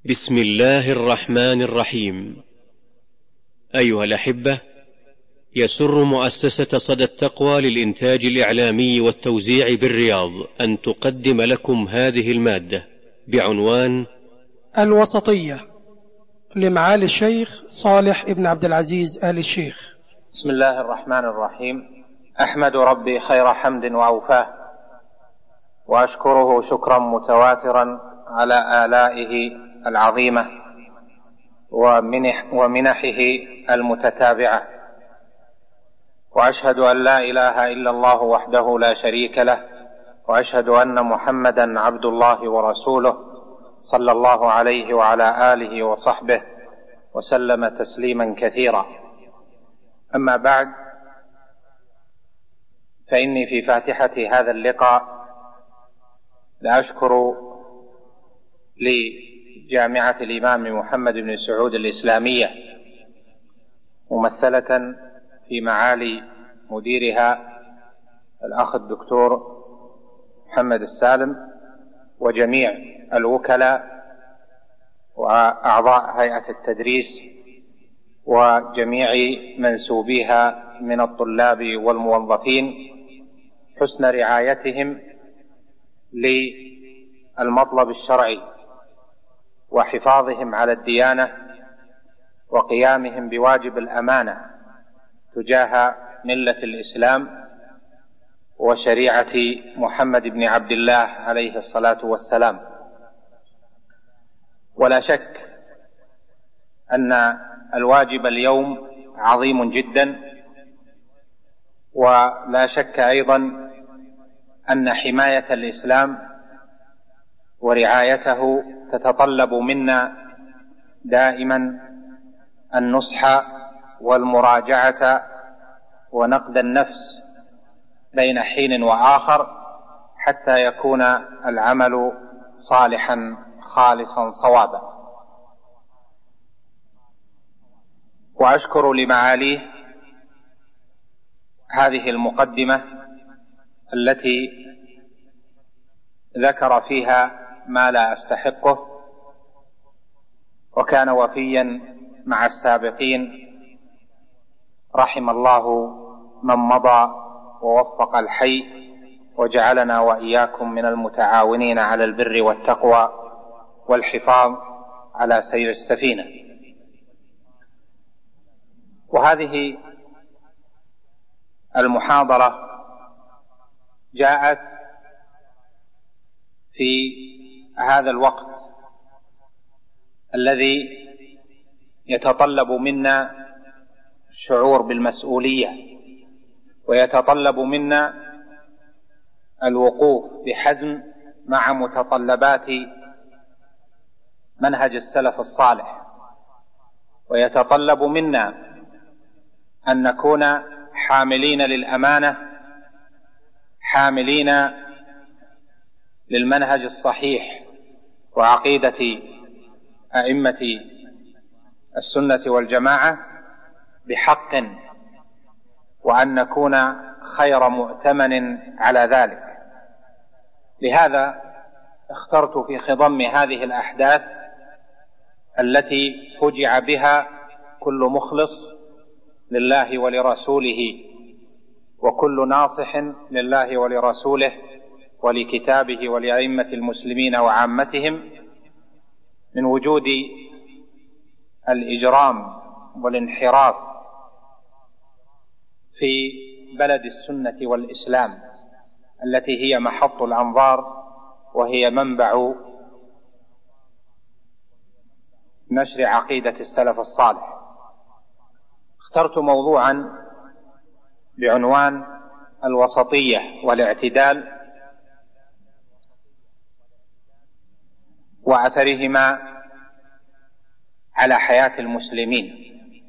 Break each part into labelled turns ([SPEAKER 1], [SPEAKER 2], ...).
[SPEAKER 1] بسم الله الرحمن الرحيم. أيها الأحبة، يسر مؤسسة صدى التقوى للإنتاج الإعلامي والتوزيع بالرياض أن تقدم لكم هذه المادة بعنوان
[SPEAKER 2] الوسطية لمعالي الشيخ صالح ابن عبد العزيز آل الشيخ.
[SPEAKER 3] بسم الله الرحمن الرحيم. أحمد ربي خير حمد وأوفاه، وأشكره شكرا متواترا على آلائه العظيمة ومنحه المتتابعة، وأشهد أن لا إله إلا الله وحده لا شريك له، وأشهد أن محمدا عبد الله ورسوله صلى الله عليه وعلى آله وصحبه وسلم تسليما كثيرا. أما بعد، فإني في فاتحة هذا اللقاء لأشكر لجامعة الإمام محمد بن سعود الإسلامية ممثلة في معالي مديرها الأخ الدكتور محمد السالم، وجميع الوكلاء وأعضاء هيئة التدريس وجميع منسوبيها من الطلاب والموظفين، حسن رعايتهم للمطلب الشرعي وحفاظهم على الديانة وقيامهم بواجب الأمانة تجاه ملة الإسلام وشريعة محمد بن عبد الله عليه الصلاة والسلام. ولا شك أن الواجب اليوم عظيم جدا، ولا شك أيضا أن حماية الإسلام ورعايته تتطلب منا دائما النصح والمراجعة ونقد النفس بين حين وآخر حتى يكون العمل صالحا خالصا صوابا. وأشكر لمعاليه هذه المقدمة التي ذكر فيها ما لا أستحقه، وكان وفيا مع السابقين، رحم الله من مضى ووفق الحي، وجعلنا وإياكم من المتعاونين على البر والتقوى والحفاظ على سير السفينة. وهذه المحاضرة جاءت في هذا الوقت الذي يتطلب منا الشعور بالمسؤولية، ويتطلب منا الوقوف بحزم مع متطلبات منهج السلف الصالح، ويتطلب منا أن نكون حاملين للأمانة، حاملين للمنهج الصحيح وعقيدة أئمة السنة والجماعة بحق، وأن نكون خير مؤتمن على ذلك. لهذا اخترت في خضم هذه الأحداث التي فجع بها كل مخلص لله ولرسوله، وكل ناصح لله ولرسوله ولكتابه ولأئمة المسلمين وعامتهم، من وجود الإجرام والانحراف في بلد السنة والإسلام التي هي محط الأنظار وهي منبع نشر عقيدة السلف الصالح. اخترت موضوعا بعنوان الوسطية والاعتدال وأثرهما على حياة المسلمين.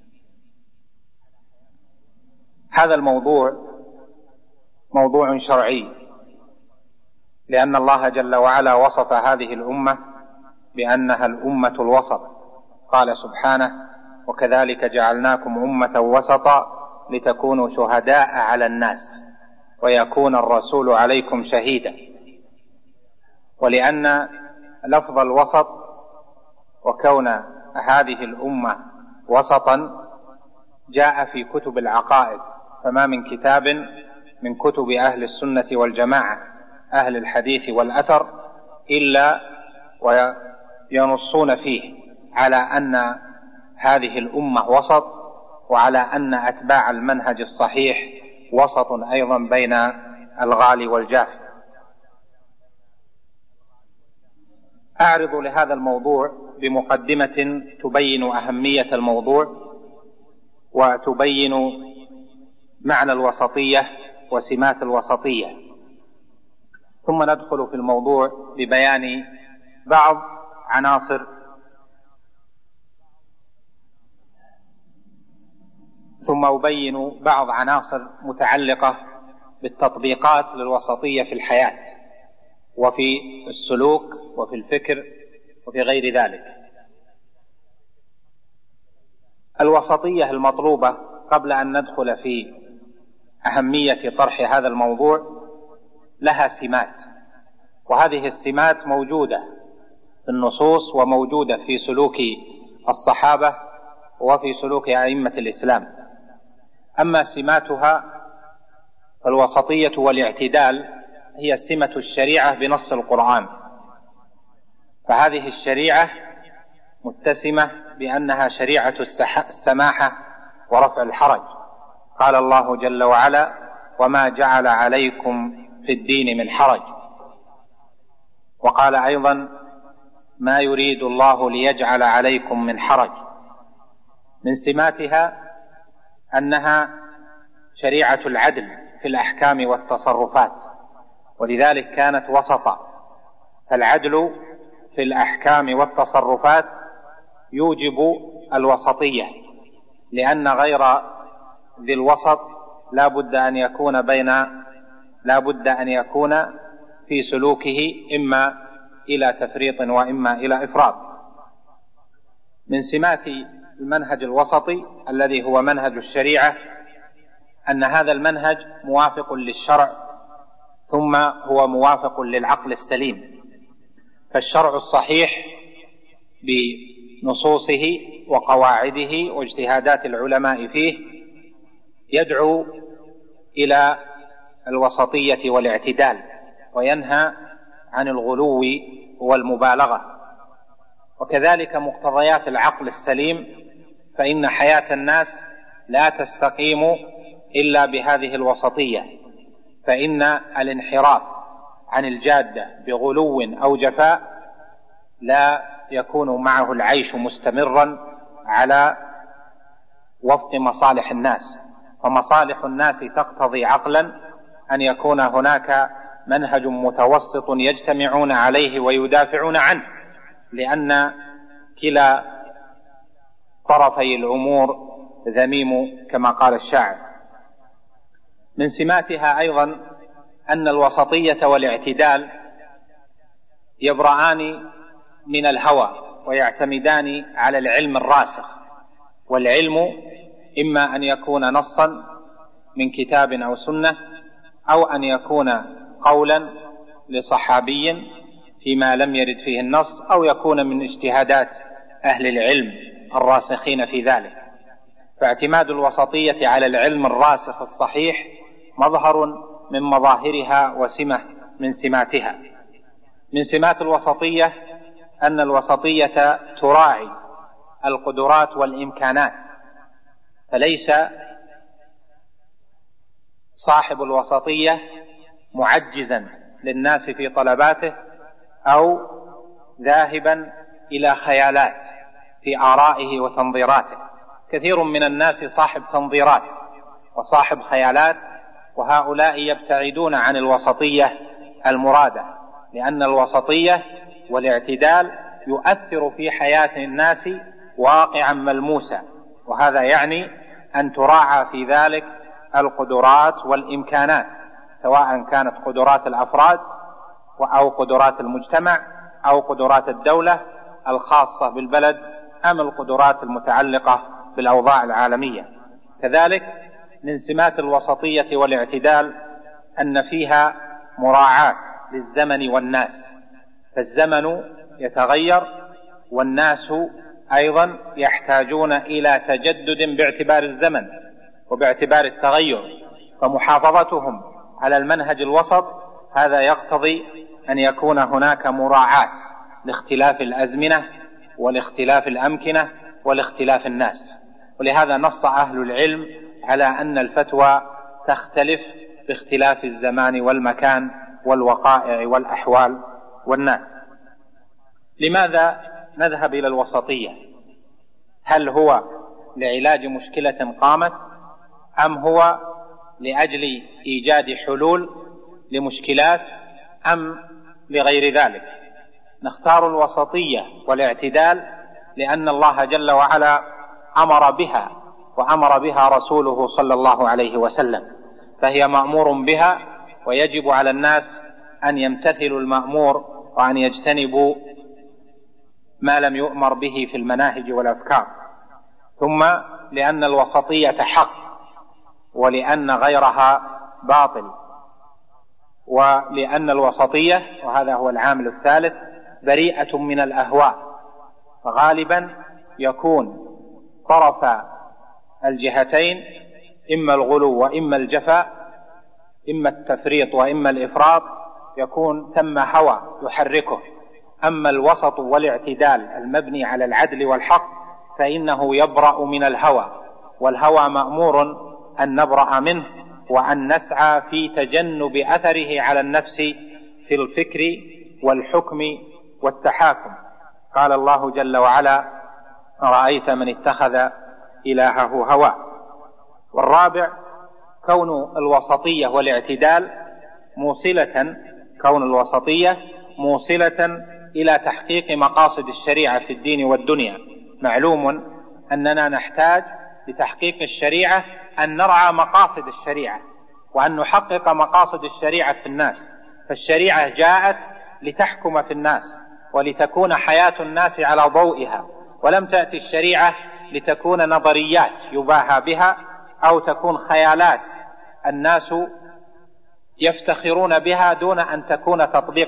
[SPEAKER 3] هذا الموضوع موضوع شرعي، لأن الله جل وعلا وصف هذه الأمة بأنها الأمة الوسط. قال سبحانه: وكذلك جعلناكم أمة وسطا لتكونوا شهداء على الناس ويكون الرسول عليكم شهيدا. ولأن لفظ الوسط وكون هذه الأمة وسطا جاء في كتب العقائد، فما من كتاب من كتب أهل السنة والجماعة أهل الحديث والأثر إلا وينصون فيه على أن هذه الأمة وسط، وعلى أن أتباع المنهج الصحيح وسط أيضا بين الغالي والجاف. أعرض لهذا الموضوع بمقدمة تبين أهمية الموضوع وتبين معنى الوسطية وسمات الوسطية، ثم ندخل في الموضوع ببيان بعض عناصر ثم أبين بعض عناصر متعلقة بالتطبيقات للوسطية في الحياة وفي السلوك وفي الفكر وفي غير ذلك. الوسطية المطلوبة، قبل أن ندخل في أهمية طرح هذا الموضوع، لها سمات، وهذه السمات موجودة في النصوص وموجودة في سلوك الصحابة وفي سلوك أئمة الإسلام. أما سماتها فالوسطية والاعتدال هي سمة الشريعة بنص القرآن، فهذه الشريعة متسمة بأنها شريعة السماحة ورفع الحرج. قال الله جل وعلا: وما جعل عليكم في الدين من حرج. وقال أيضا: ما يريد الله ليجعل عليكم من حرج. من سماتها أنها شريعة العدل في الأحكام والتصرفات، ولذلك كانت وسطا. فالعدل في الأحكام والتصرفات يوجب الوسطية، لأن غير ذي الوسط لا بد أن يكون في سلوكه إما إلى تفريط وإما إلى إفراط. من سمات المنهج الوسطي الذي هو منهج الشريعة أن هذا المنهج موافق للشرع، ثم هو موافق للعقل السليم. فالشرع الصحيح بنصوصه وقواعده واجتهادات العلماء فيه يدعو إلى الوسطية والاعتدال، وينهى عن الغلو والمبالغة. وكذلك مقتضيات العقل السليم، فإن حياة الناس لا تستقيم إلا بهذه الوسطية، فإن الانحراف عن الجادة بغلو أو جفاء لا يكون معه العيش مستمرا على وفق مصالح الناس. فمصالح الناس تقتضي عقلا أن يكون هناك منهج متوسط يجتمعون عليه ويدافعون عنه، لأن كلا طرفي الأمور ذميم كما قال الشاعر. من سماتها أيضا أن الوسطية والاعتدال يبرآن من الهوى ويعتمدان على العلم الراسخ، والعلم إما أن يكون نصا من كتاب أو سنة، أو أن يكون قولا لصحابي فيما لم يرد فيه النص، أو يكون من اجتهادات أهل العلم الراسخين في ذلك. فاعتماد الوسطية على العلم الراسخ الصحيح مظهر من مظاهرها وسمة من سماتها. من سمات الوسطية أن الوسطية تراعي القدرات والإمكانات، فليس صاحب الوسطية معجزا للناس في طلباته أو ذاهبا إلى خيالات في آرائه وتنظيراته. كثير من الناس صاحب تنظيرات وصاحب خيالات، وهؤلاء يبتعدون عن الوسطية المرادة، لأن الوسطية والاعتدال يؤثر في حياة الناس واقعا ملموسا، وهذا يعني أن تراعى في ذلك القدرات والإمكانات، سواء كانت قدرات الأفراد أو قدرات المجتمع أو قدرات الدولة الخاصة بالبلد أم القدرات المتعلقة بالأوضاع العالمية. كذلك من سمات الوسطية والاعتدال أن فيها مراعاة للزمن والناس، فالزمن يتغير والناس أيضا يحتاجون إلى تجدد باعتبار الزمن وباعتبار التغير، فمحافظتهم على المنهج الوسط هذا يقتضي أن يكون هناك مراعاة لاختلاف الأزمنة ولاختلاف الأمكنة ولاختلاف الناس. ولهذا نص أهل العلم على أن الفتوى تختلف باختلاف الزمان والمكان والوقائع والأحوال والناس. لماذا نذهب إلى الوسطية؟ هل هو لعلاج مشكلة قامت، أم هو لأجل إيجاد حلول لمشكلات، أم لغير ذلك؟ نختار الوسطية والاعتدال لأن الله جل وعلا أمر بها، وأمر بها رسوله صلى الله عليه وسلم، فهي مأمور بها، ويجب على الناس أن يمتثلوا المأمور وأن يجتنبوا ما لم يؤمر به في المناهج والأفكار. ثم لأن الوسطية حق، ولأن غيرها باطل، ولأن الوسطية، وهذا هو العامل الثالث، بريئة من الأهواء، فغالبا يكون طرف الجهتين إما الغلو وإما الجفاء، إما التفريط وإما الإفراط، يكون ثم هوى يحركه. أما الوسط والاعتدال المبني على العدل والحق فإنه يبرأ من الهوى، والهوى مأمور أن نبرأ منه وأن نسعى في تجنب أثره على النفس في الفكر والحكم والتحاكم. قال الله جل وعلا: أرأيت من اتخذ إلهه هواه. والرابع كون الوسطية والاعتدال موصلة إلى تحقيق مقاصد الشريعة في الدين والدنيا. معلوم أننا نحتاج لتحقيق الشريعة أن نرعى مقاصد الشريعة وأن نحقق مقاصد الشريعة في الناس، فالشريعة جاءت لتحكم في الناس ولتكون حياة الناس على ضوئها، ولم تأتي الشريعة لتكون نظريات يباهى بها أو تكون خيالات الناس يفتخرون بها دون أن تكون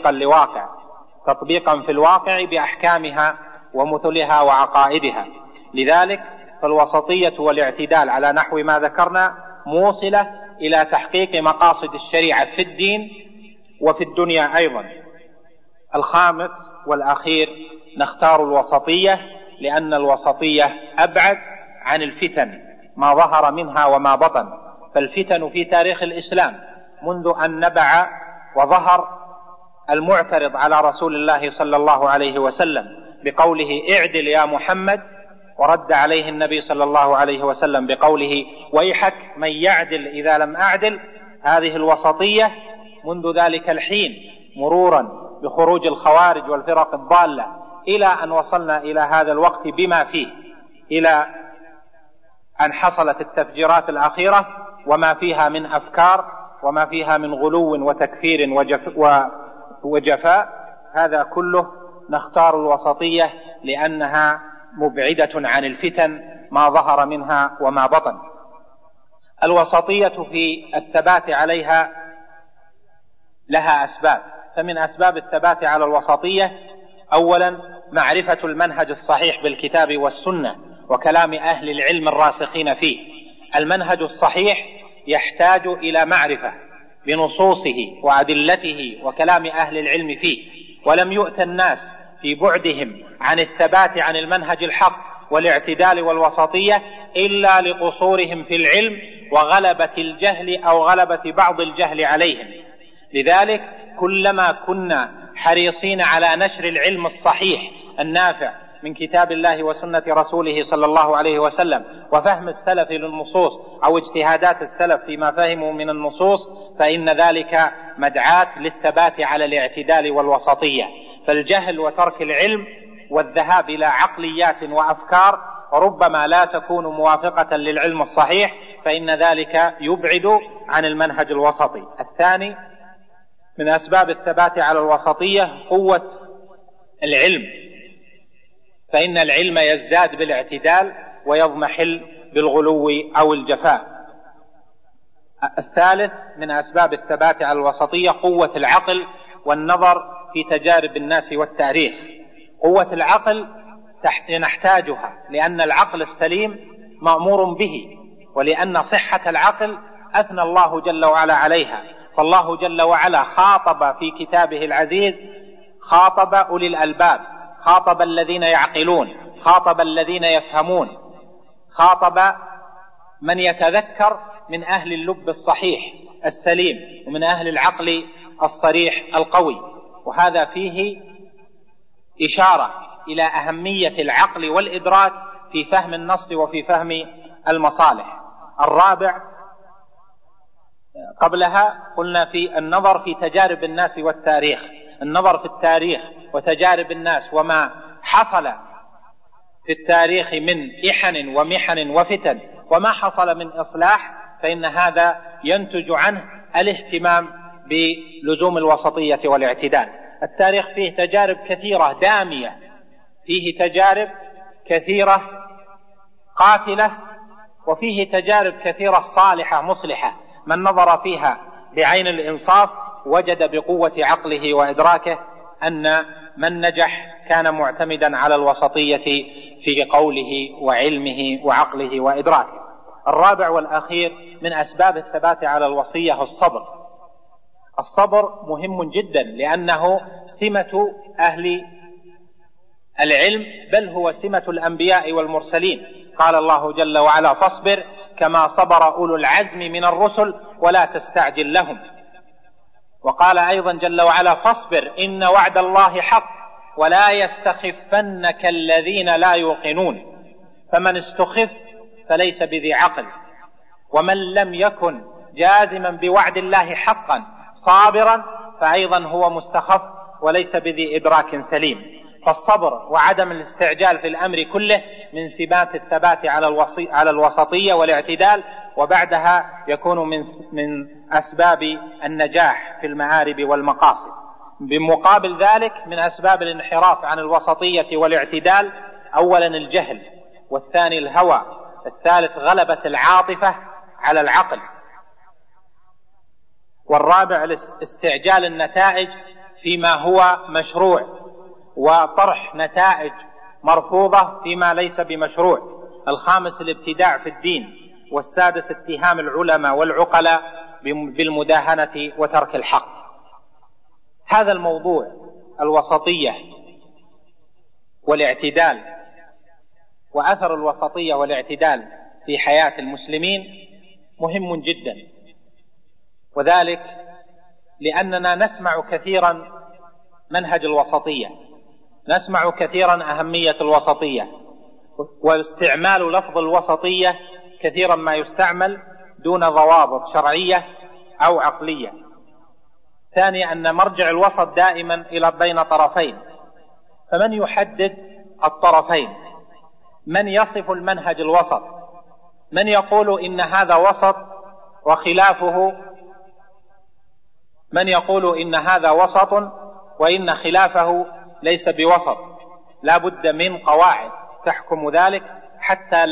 [SPEAKER 3] تطبيقا في الواقع بأحكامها ومثلها وعقائدها. لذلك فالوسطية والاعتدال على نحو ما ذكرنا موصلة إلى تحقيق مقاصد الشريعة في الدين وفي الدنيا أيضا. الخامس والأخير نختار الوسطية لأن الوسطية أبعد عن الفتن ما ظهر منها وما بطن. فالفتن في تاريخ الإسلام منذ أن نبع وظهر المعترض على رسول الله صلى الله عليه وسلم بقوله: اعدل يا محمد، ورد عليه النبي صلى الله عليه وسلم بقوله: ويحك من يعدل إذا لم أعدل. هذه الوسطية منذ ذلك الحين مرورا بخروج الخوارج والفرق الضالة إلى أن وصلنا إلى هذا الوقت بما فيه، إلى أن حصلت التفجيرات الأخيرة وما فيها من أفكار وما فيها من غلو وتكفير وجفاء. هذا كله نختار الوسطية لأنها مبعدة عن الفتن ما ظهر منها وما بطن. الوسطية في الثبات عليها لها أسباب، فمن أسباب الثبات على الوسطية أولا معرفة المنهج الصحيح بالكتاب والسنة وكلام أهل العلم الراسخين فيه. المنهج الصحيح يحتاج إلى معرفة بنصوصه وأدلته وكلام أهل العلم فيه، ولم يؤت الناس في بعدهم عن الثبات عن المنهج الحق والاعتدال والوسطية إلا لقصورهم في العلم وغلبة الجهل أو غلبة بعض الجهل عليهم. لذلك كلما كنا حريصين على نشر العلم الصحيح النافع من كتاب الله وسنة رسوله صلى الله عليه وسلم وفهم السلف للنصوص أو اجتهادات السلف فيما فهموا من النصوص، فإن ذلك مدعاة للثبات على الاعتدال والوسطية. فالجهل وترك العلم والذهاب إلى عقليات وأفكار ربما لا تكون موافقة للعلم الصحيح، فإن ذلك يبعد عن المنهج الوسطي. الثاني من أسباب الثبات على الوسطية قوة العلم، فإن العلم يزداد بالاعتدال ويضمحل بالغلو أو الجفاء. الثالث من أسباب الثبات على الوسطية قوة العقل والنظر في تجارب الناس والتاريخ. قوة العقل نحتاجها، لأن العقل السليم مأمور به، ولأن صحة العقل أثنى الله جل وعلا عليها. فالله جل وعلا خاطب في كتابه العزيز، خاطب أولي الألباب، خاطب الذين يعقلون، خاطب الذين يفهمون، خاطب من يتذكر من أهل اللب الصحيح السليم ومن أهل العقل الصريح القوي. وهذا فيه إشارة إلى أهمية العقل والإدراك في فهم النص وفي فهم المصالح. الرابع، قبلها قلنا في النظر في تجارب الناس والتاريخ، النظر في التاريخ وتجارب الناس وما حصل في التاريخ من إحن ومحن وفتن وما حصل من إصلاح، فإن هذا ينتج عنه الاهتمام بلزوم الوسطية والاعتدال. التاريخ فيه تجارب كثيرة دامية، فيه تجارب كثيرة قاتلة، وفيه تجارب كثيرة صالحة مصلحة. من نظر فيها بعين الإنصاف وجد بقوة عقله وإدراكه أن من نجح كان معتمدا على الوسطية في قوله وعلمه وعقله وإدراكه. الرابع والأخير من أسباب الثبات على الوصية الصبر. الصبر مهم جدا، لأنه سمة أهل العلم، بل هو سمة الأنبياء والمرسلين. قال الله جل وعلا: فاصبر كما صبر أولو العزم من الرسل ولا تستعجل لهم. وقال أيضا جل وعلا: فاصبر إن وعد الله حق ولا يستخفنك الذين لا يوقنون. فمن استخف فليس بذي عقل، ومن لم يكن جازما بوعد الله حقا صابرا فأيضا هو مستخف وليس بذي إدراك سليم. فالصبر وعدم الاستعجال في الأمر كله من سمات الثبات على الوسطية والاعتدال، وبعدها يكون من أسباب النجاح في المآرب والمقاصد. بمقابل ذلك من أسباب الانحراف عن الوسطية والاعتدال: أولا الجهل، والثاني الهوى، الثالث غلبة العاطفة على العقل، والرابع استعجال النتائج فيما هو مشروع وطرح نتائج مرفوضة فيما ليس بمشروع، الخامس الابتداع في الدين، والسادس اتهام العلماء والعقلاء بالمداهنة وترك الحق. هذا الموضوع الوسطية والاعتدال وأثر الوسطية والاعتدال في حياة المسلمين مهم جدا، وذلك لأننا نسمع كثيرا منهج الوسطية، نسمع كثيرا أهمية الوسطية، واستعمال لفظ الوسطية كثيرا ما يستعمل دون ضوابط شرعية أو عقلية. ثانيا أن مرجع الوسط دائما إلى بين طرفين، فمن يحدد الطرفين؟ من يصف المنهج الوسط؟ من يقول إن هذا وسط وخلافه؟ من يقول إن هذا وسط وإن خلافه ليس بوسط؟ لا بد من قواعد تحكم ذلك حتى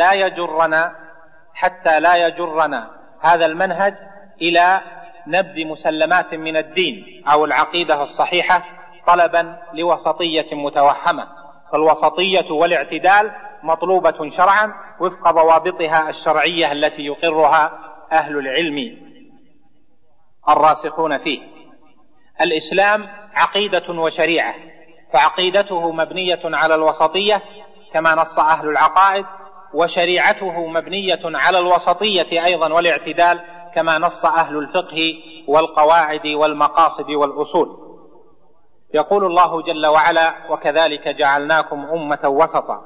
[SPEAKER 3] لا يجرنا هذا المنهج إلى نبذ مسلمات من الدين أو العقيدة الصحيحة طلبا لوسطية متوهمة. فالوسطية والاعتدال مطلوبة شرعا وفق ضوابطها الشرعية التي يقرها أهل العلم الراسخون فيه. الإسلام عقيدة وشريعة، فعقيدته مبنية على الوسطية كما نص أهل العقائد، وشريعته مبنية على الوسطية أيضا والاعتدال كما نص أهل الفقه والقواعد والمقاصد والأصول. يقول الله جل وعلا: وكذلك جعلناكم أمة وسطا.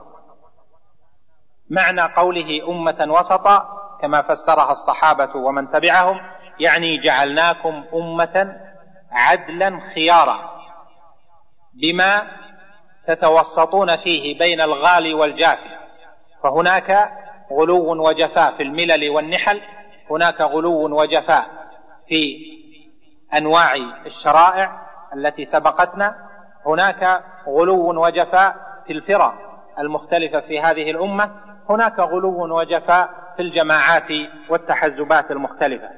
[SPEAKER 3] معنى قوله أمة وسطا كما فسرها الصحابة ومن تبعهم، يعني جعلناكم أمة عدلا خيارا بما تتوسطون فيه بين الغالي والجافي. فهناك غلو وجفاء في الملل والنحل، هناك غلو وجفاء في أنواع الشرائع التي سبقتنا، هناك غلو وجفاء في الفرق المختلفة في هذه الأمة، هناك غلو وجفاء في الجماعات والتحزبات المختلفة.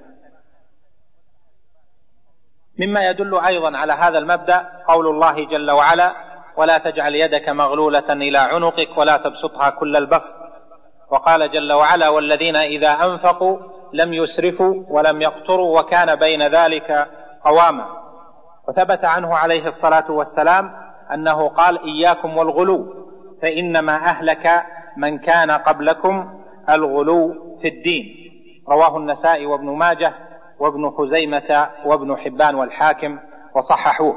[SPEAKER 3] مما يدل أيضا على هذا المبدأ قول الله جل وعلا: ولا تجعل يدك مغلولة إلى عنقك ولا تبسطها كل البسط. وقال جل وعلا: والذين إذا أنفقوا لم يسرفوا ولم يقتروا وكان بين ذلك قواما. وثبت عنه عليه الصلاة والسلام أنه قال: إياكم والغلو فإنما أهلك من كان قبلكم الغلو في الدين. رواه النسائي وابن ماجه وابن خزيمة وابن حبان والحاكم وصححوه.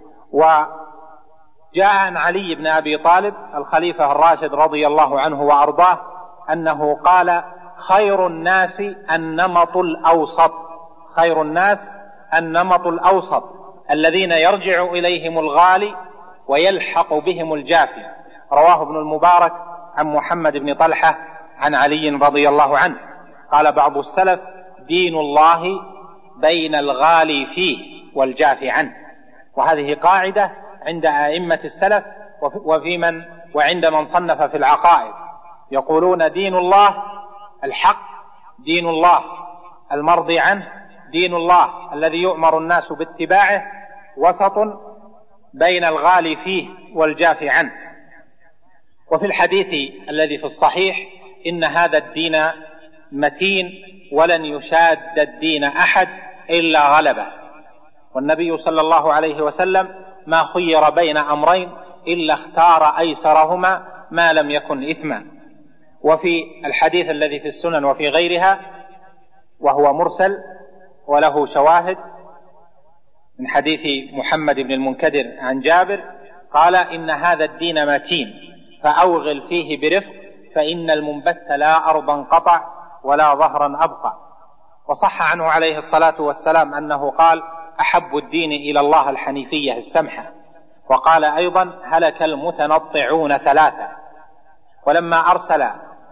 [SPEAKER 3] وجاء عن علي بن أبي طالب الخليفة الراشد رضي الله عنه وأرضاه أنه قال: خير الناس النمط الأوسط، خير الناس النمط الأوسط الذين يرجع إليهم الغالي ويلحق بهم الجافي. رواه ابن المبارك عن محمد بن طلحة عن علي رضي الله عنه. قال بعض السلف: دين الله بين الغالي فيه والجافي عنه. وهذه قاعدة عند أئمة السلف وعند من صنف في العقائد، يقولون دين الله الحق، دين الله المرضي عنه، دين الله الذي يؤمر الناس باتباعه، وسط بين الغالي فيه والجافي عنه. وفي الحديث الذي في الصحيح: إن هذا الدين متين ولن يشاد الدين أحد إلا غلبه. والنبي صلى الله عليه وسلم ما خير بين أمرين إلا اختار أيسرهما ما لم يكن إثما. وفي الحديث الذي في السنن وفي غيرها وهو مرسل وله شواهد من حديث محمد بن المنكدر عن جابر قال: إن هذا الدين متين فأوغل فيه برفق فإن المنبت لا أرضا قطع ولا ظهرا أبقى. وصح عنه عليه الصلاة والسلام أنه قال: أحب الدين إلى الله الحنيفية السمحة. وقال أيضا: هلك المتنطعون ثلاثة. ولما أرسل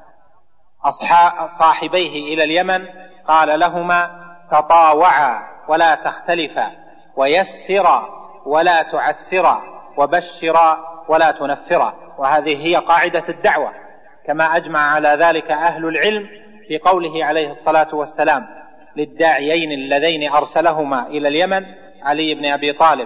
[SPEAKER 3] صاحبيه إلى اليمن قال لهما: تطاوعا ولا تختلفا، ويسرا ولا تعسرا، وبشرا ولا تنفرا. وهذه هي قاعدة الدعوة، كما أجمع على ذلك أهل العلم في قوله عليه الصلاة والسلام للداعيين اللذين أرسلهما إلى اليمن، علي بن أبي طالب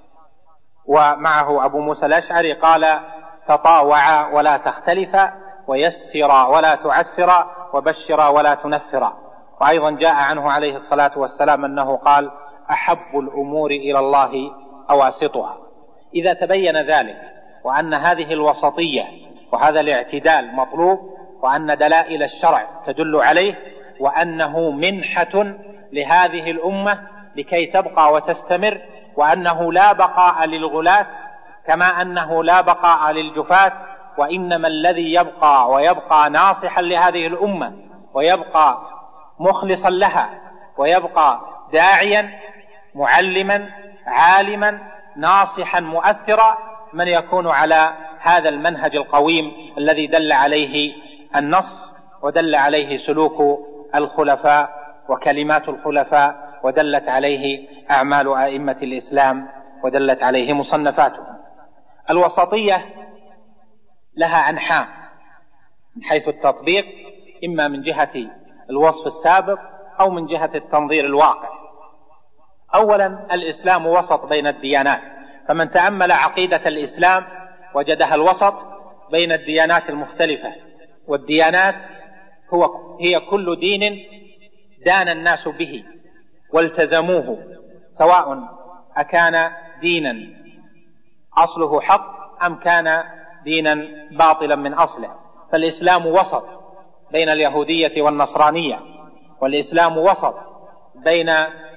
[SPEAKER 3] ومعه أبو موسى الأشعري، قال: تطاوعا ولا تختلفا، ويسرا ولا تعسرا، وبشرا ولا تنفرا. وأيضا جاء عنه عليه الصلاة والسلام أنه قال: أحب الأمور إلى الله أواسطها. إذا تبين ذلك وأن هذه الوسطية وهذا الاعتدال مطلوب، وأن دلائل الشرع تدل عليه، وأنه منحة لهذه الأمة لكي تبقى وتستمر، وأنه لا بقاء للغلاة كما أنه لا بقاء للجفاة، وإنما الذي يبقى ويبقى ناصحا لهذه الأمة ويبقى مخلصا لها ويبقى داعيا معلما عالما ناصحا مؤثرا من يكون على هذا المنهج القويم الذي دل عليه النص ودل عليه سلوك الخلفاء وكلمات الخلفاء ودلت عليه أعمال أئمة الإسلام ودلت عليه مصنفاتهم. الوسطية لها أنحاء من حيث التطبيق، إما من جهة الوصف السابق أو من جهة التنظير الواقع. أولا، الإسلام وسط بين الديانات، فمن تأمل عقيدة الإسلام وجدها الوسط بين الديانات المختلفة. والديانات هي كل دين دان الناس به والتزموه، سواء أكان دينا أصله حق أم كان دينا باطلا من أصله. فالإسلام وسط بين اليهودية والنصرانية، والإسلام وسط بين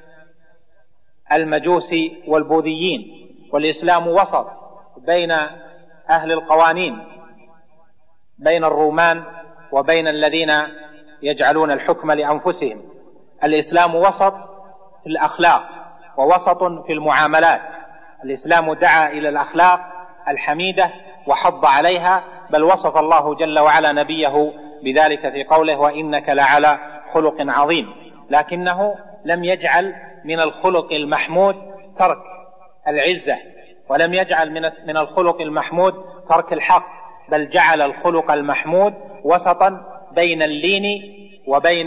[SPEAKER 3] المجوس والبوذيين، والإسلام وسط بين أهل القوانين، بين الرومان وبين الذين يجعلون الحكم لأنفسهم. الإسلام وسط في الأخلاق ووسط في المعاملات. الإسلام دعا إلى الأخلاق الحميدة وحض عليها، بل وصف الله جل وعلا نبيه بذلك في قوله: وإنك لعلى خلق عظيم. لكنه لم يجعل من الخلق المحمود ترك العزة، ولم يجعل من الخلق المحمود ترك الحق، بل جعل الخلق المحمود وسطا بين اللين وبين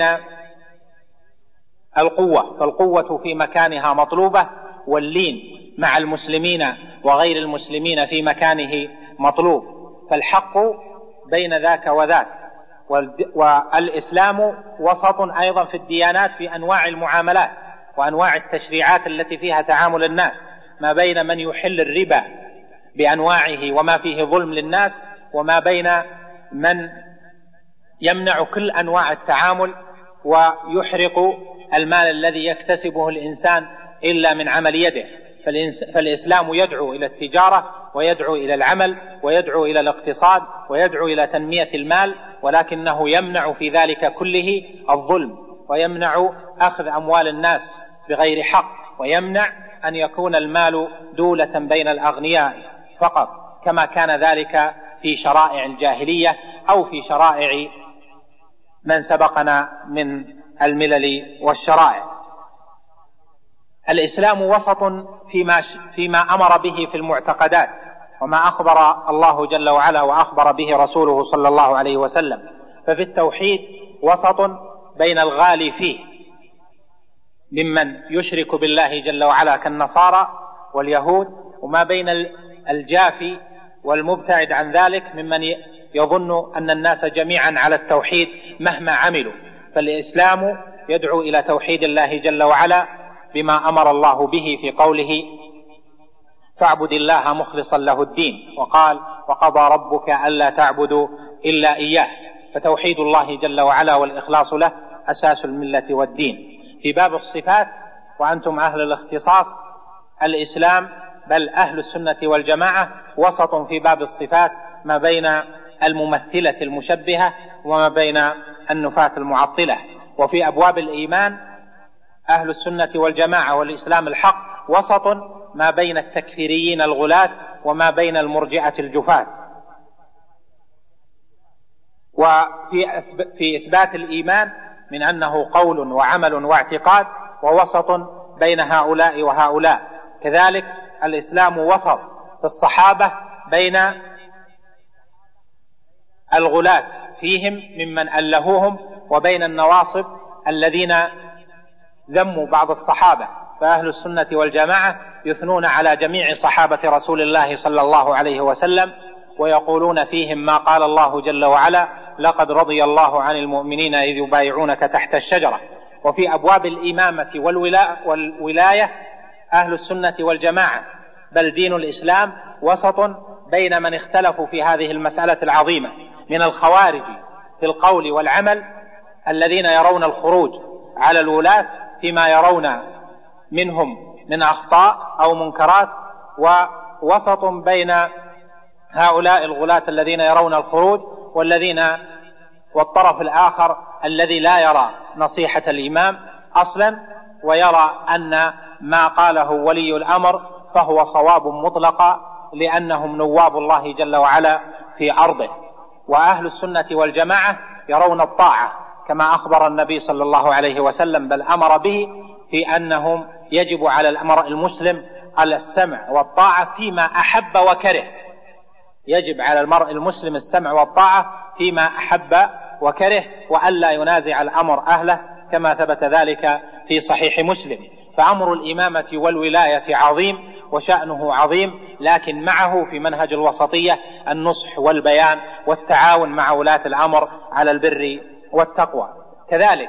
[SPEAKER 3] القوة. فالقوة في مكانها مطلوبة، واللين مع المسلمين وغير المسلمين في مكانه مطلوب، فالحق بين ذاك وذاك. والإسلام وسط أيضا في الديانات في أنواع المعاملات وأنواع التشريعات التي فيها تعامل الناس، ما بين من يحل الربا بأنواعه وما فيه ظلم للناس، وما بين من يمنع كل أنواع التعامل ويحرق المال الذي يكتسبه الإنسان إلا من عمل يده. فالإسلام يدعو إلى التجارة ويدعو إلى العمل ويدعو إلى الاقتصاد ويدعو إلى تنمية المال، ولكنه يمنع في ذلك كله الظلم، ويمنع أخذ أموال الناس بغير حق، ويمنع أن يكون المال دولة بين الأغنياء فقط كما كان ذلك في شرائع الجاهلية أو في شرائع من سبقنا من الملل والشرائع. الإسلام وسط فيما أمر به في المعتقدات وما أخبر الله جل وعلا وأخبر به رسوله صلى الله عليه وسلم. ففي التوحيد وسط بين الغالي فيه ممن يشرك بالله جل وعلا كالنصارى واليهود، وما بين الجافي والمبتعد عن ذلك ممن يظن أن الناس جميعا على التوحيد مهما عملوا. فالإسلام يدعو إلى توحيد الله جل وعلا بما أمر الله به في قوله فاعبد الله مخلصا له الدين، وقال وقضى ربك ألا تعبدوا إلا إياه. فتوحيد الله جل وعلا والإخلاص له أساس الملة والدين. في باب الصفات وأنتم أهل الاختصاص، الإسلام بل أهل السنة والجماعة وسط في باب الصفات ما بين الممثلة المشبهة وما بين النفاة المعطلة. وفي أبواب الإيمان أهل السنة والجماعة والإسلام الحق وسط ما بين التكفيريين الغلاة وما بين المرجئة الجفاة. وفي إثبات الإيمان من أنه قول وعمل واعتقاد، ووسط بين هؤلاء وهؤلاء. كذلك الإسلام وسط في الصحابة بين الغلاة فيهم ممن ألهوهم وبين النواصب الذين ذموا بعض الصحابة. فأهل السنة والجماعة يثنون على جميع صحابة رسول الله صلى الله عليه وسلم، ويقولون فيهم ما قال الله جل وعلا لقد رضي الله عن المؤمنين إذ يبايعونك تحت الشجرة. وفي أبواب الإمامة والولاية أهل السنة والجماعة بل دين الإسلام وسط بين من اختلفوا في هذه المسألة العظيمة من الخوارج في القول والعمل الذين يرون الخروج على الولاة فيما يرون منهم من أخطاء أو منكرات، ووسط بين هؤلاء الغلاة الذين يرون الخروج والطرف الآخر الذي لا يرى نصيحة الإمام أصلا، ويرى أن ما قاله ولي الأمر فهو صواب مطلقا لأنهم نواب الله جل وعلا في أرضه. وأهل السنة والجماعة يرون الطاعة كما أخبر النبي صلى الله عليه وسلم بل أمر به في أنهم يجب على المرء المسلم على السمع والطاعة فيما أحب وكره. يجب على المرء المسلم السمع والطاعة فيما أحب وكره، وألا ينازع الأمر أهله كما ثبت ذلك في صحيح مسلم. فأمر الإمامة والولاية عظيم وشأنه عظيم، لكن معه في منهج الوسطية النصح والبيان والتعاون مع ولاة الأمر على البر والتقوى. كذلك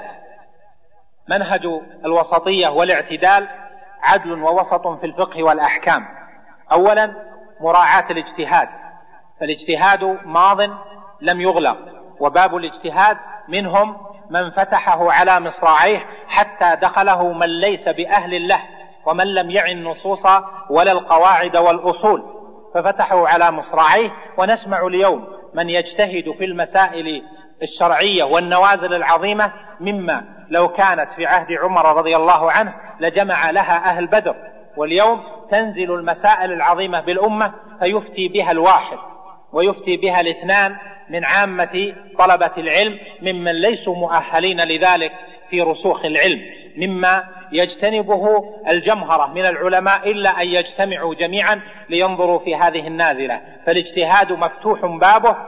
[SPEAKER 3] منهج الوسطية والاعتدال عدل ووسط في الفقه والأحكام. أولا مراعاة الاجتهاد، فالاجتهاد ماض لم يغلق، وباب الاجتهاد منهم من فتحه على مصراعيه حتى دخله من ليس بأهل له ومن لم يعي النصوص ولا القواعد والأصول، ففتحوا على مصراعيه. ونسمع اليوم من يجتهد في المسائل الشرعية والنوازل العظيمة مما لو كانت في عهد عمر رضي الله عنه لجمع لها أهل بدر. واليوم تنزل المسائل العظيمة بالأمة فيفتي بها الواحد ويفتي بها الاثنان من عامة طلبة العلم ممن ليسوا مؤهلين لذلك في رسوخ العلم، مما يجتنبه الجمهرة من العلماء إلا أن يجتمعوا جميعا لينظروا في هذه النازلة. فالاجتهاد مفتوح بابه،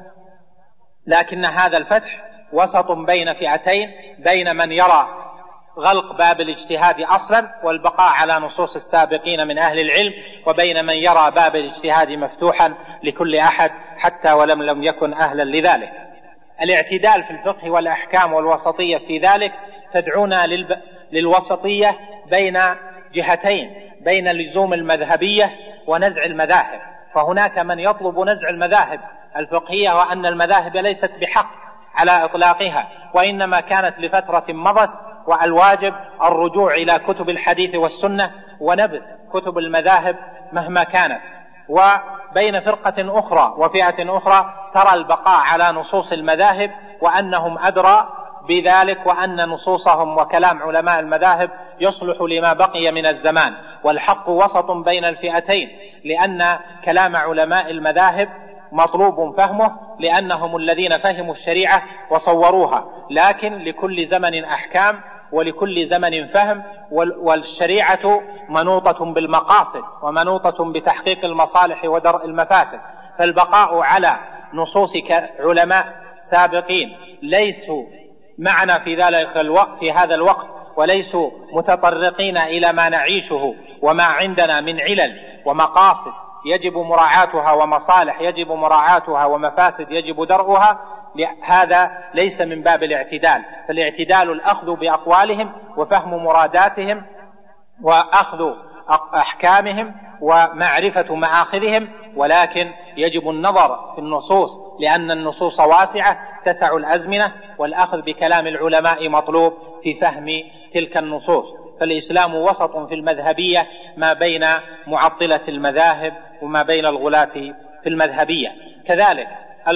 [SPEAKER 3] لكن هذا الفتح وسط بين فئتين، بين من يرى غلق باب الاجتهاد أصلا والبقاء على نصوص السابقين من أهل العلم، وبين من يرى باب الاجتهاد مفتوحا لكل أحد حتى ولم لم يكن أهلا لذلك. الاعتدال في الفقه والأحكام والوسطية في ذلك تدعونا للوسطية بين جهتين، بين لزوم المذهبية ونزع المذاهب. فهناك من يطلب نزع المذاهب الفقهية وأن المذاهب ليست بحق على إطلاقها، وإنما كانت لفترة مضت، والواجب الرجوع إلى كتب الحديث والسنة ونبذ كتب المذاهب مهما كانت. وبين فرقة أخرى وفئة أخرى ترى البقاء على نصوص المذاهب وأنهم أدرى بذلك، وأن نصوصهم وكلام علماء المذاهب يصلح لما بقي من الزمان. والحق وسط بين الفئتين، لأن كلام علماء المذاهب مطلوب فهمه لأنهم الذين فهموا الشريعة وصوروها، لكن لكل زمن أحكام ولكل زمن فهم، والشريعة منوطة بالمقاصد ومنوطة بتحقيق المصالح ودرء المفاسد. فالبقاء على نصوص علماء سابقين ليسوا معنا في هذا الوقت، وليسوا متطرقين إلى ما نعيشه وما عندنا من علل ومقاصد يجب مراعاتها ومصالح يجب مراعاتها ومفاسد يجب درءها، هذا ليس من باب الاعتدال. فالاعتدال الأخذ بأقوالهم وفهم مراداتهم وأخذ أحكامهم ومعرفة مآخذهم، ولكن يجب النظر في النصوص لأن النصوص واسعة تسع الأزمنة، والأخذ بكلام العلماء مطلوب في فهم تلك النصوص. فالإسلام وسط في المذهبية ما بين معطلة المذاهب وما بين الغلاة في المذهبية. كذلك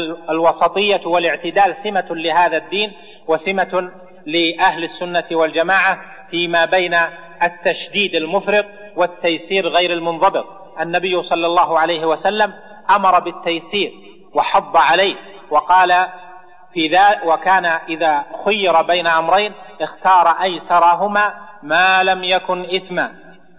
[SPEAKER 3] الوسطية والاعتدال سمة لهذا الدين وسمة لأهل السنة والجماعة فيما بين التشديد المفرط والتيسير غير المنضبط. النبي صلى الله عليه وسلم أمر بالتيسير وحض عليه، وقال في ذلك: وكان إذا خير بين أمرين اختار أيسرهما ما لم يكن إثما.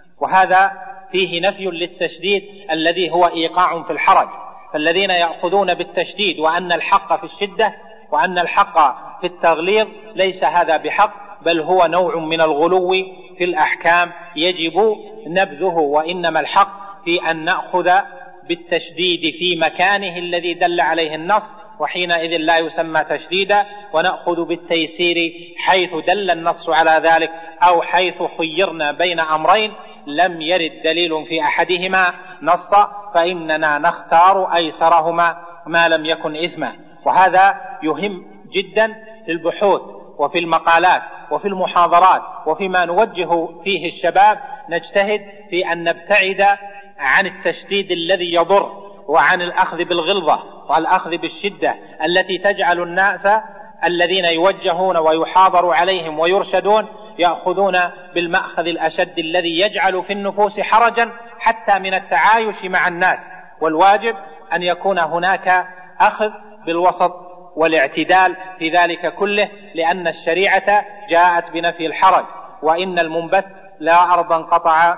[SPEAKER 3] وهذا فيه نفي للتشديد الذي هو إيقاع في الحرج. فالذين يأخذون بالتشديد وأن الحق في الشدة وأن الحق في التغليظ، ليس هذا بحق، بل هو نوع من الغلو في الأحكام يجب نبذه، وإنما الحق في أن نأخذ بالتشديد في مكانه الذي دل عليه النص، وحينئذ لا يسمى تشديدا، ونأخذ بالتيسير حيث دل النص على ذلك أو حيث خيرنا بين أمرين لم يرد دليل في أحدهما نصا، فإننا نختار أيسرهما ما لم يكن إثما. وهذا يهم جدا في البحوث وفي المقالات وفي المحاضرات وفيما نوجه فيه الشباب. نجتهد في أن نبتعد عن التشديد الذي يضر، وعن الأخذ بالغلظة والأخذ بالشدة التي تجعل الناس الذين يوجهون ويحاضر عليهم ويرشدون يأخذون بالمأخذ الأشد الذي يجعل في النفوس حرجا حتى من التعايش مع الناس. والواجب أن يكون هناك أخذ بالوسط والاعتدال في ذلك كله، لأن الشريعة جاءت بنفي الحرج، وإن المنبت لا أرضا قطع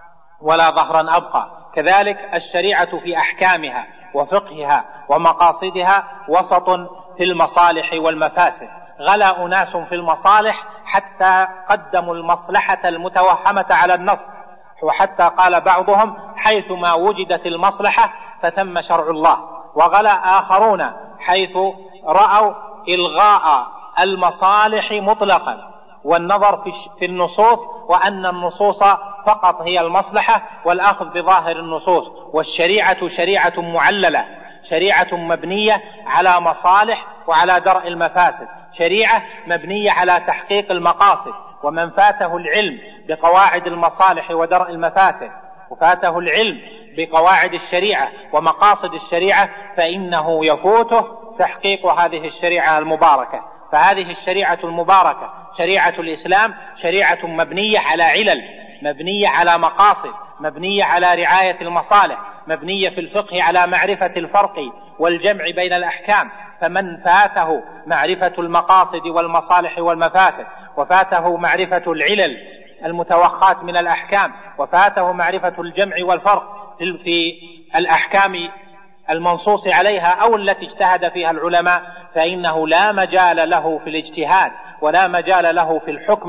[SPEAKER 3] ولا ظهرا أبقى. كذلك الشريعة في أحكامها وفقهها ومقاصدها وسط في المصالح والمفاسد. غلا أناس في المصالح حتى قدموا المصلحة المتوهمة على النص، وحتى قال بعضهم: حيثما وجدت المصلحة فثم شرع الله. وغلا آخرون حيث رأوا إلغاء المصالح مطلقا والنظر في النصوص، وأن النصوص فقط هي المصلحة، والأخذ بظاهر النصوص. والشريعة شريعة معللة، شريعة مبنية على مصالح وعلى درء المفاسد، شريعة مبنية على تحقيق المقاصد. ومن فاته العلم بقواعد المصالح ودرء المفاسد وفاته العلم بقواعد الشريعة ومقاصد الشريعة فإنه يفوته تحقيق هذه الشريعة المباركة. فهذه الشريعة المباركة شريعة الإسلام شريعة مبنية على علل، مبنية على مقاصد، مبنية على رعاية المصالح، مبنية في الفقه على معرفة الفرق والجمع بين الأحكام. فمن فاته معرفة المقاصد والمصالح والمفاسد، وفاته معرفة العلل المتوخاة من الأحكام، وفاته معرفة الجمع والفرق في الأحكام المنصوص عليها أو التي اجتهد فيها العلماء، فإنه لا مجال له في الاجتهاد ولا مجال له في الحكم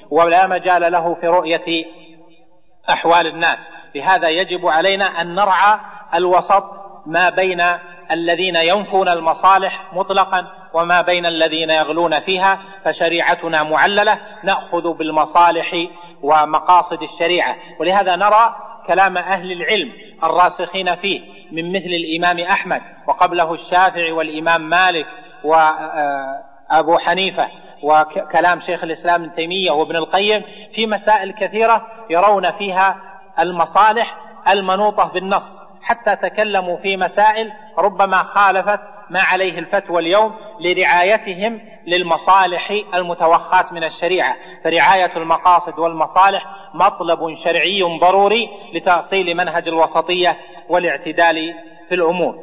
[SPEAKER 3] ولا مجال له في رؤية أحوال الناس. لهذا يجب علينا أن نرعى الوسط ما بين الذين ينفون المصالح مطلقا وما بين الذين يغلون فيها، فشريعتنا معللة، نأخذ بالمصالح ومقاصد الشريعة. ولهذا نرى كلام أهل العلم الراسخين فيه من مثل الإمام أحمد وقبله الشافعي والإمام مالك وأبو حنيفة، وكلام شيخ الإسلام ابن تيمية وابن القيم في مسائل كثيرة يرون فيها المصالح المنوطة بالنص، حتى تكلموا في مسائل ربما خالفت ما عليه الفتوى اليوم لرعايتهم للمصالح المتوخاة من الشريعة. فرعاية المقاصد والمصالح مطلب شرعي ضروري لتأصيل منهج الوسطية والاعتدال في الأمور.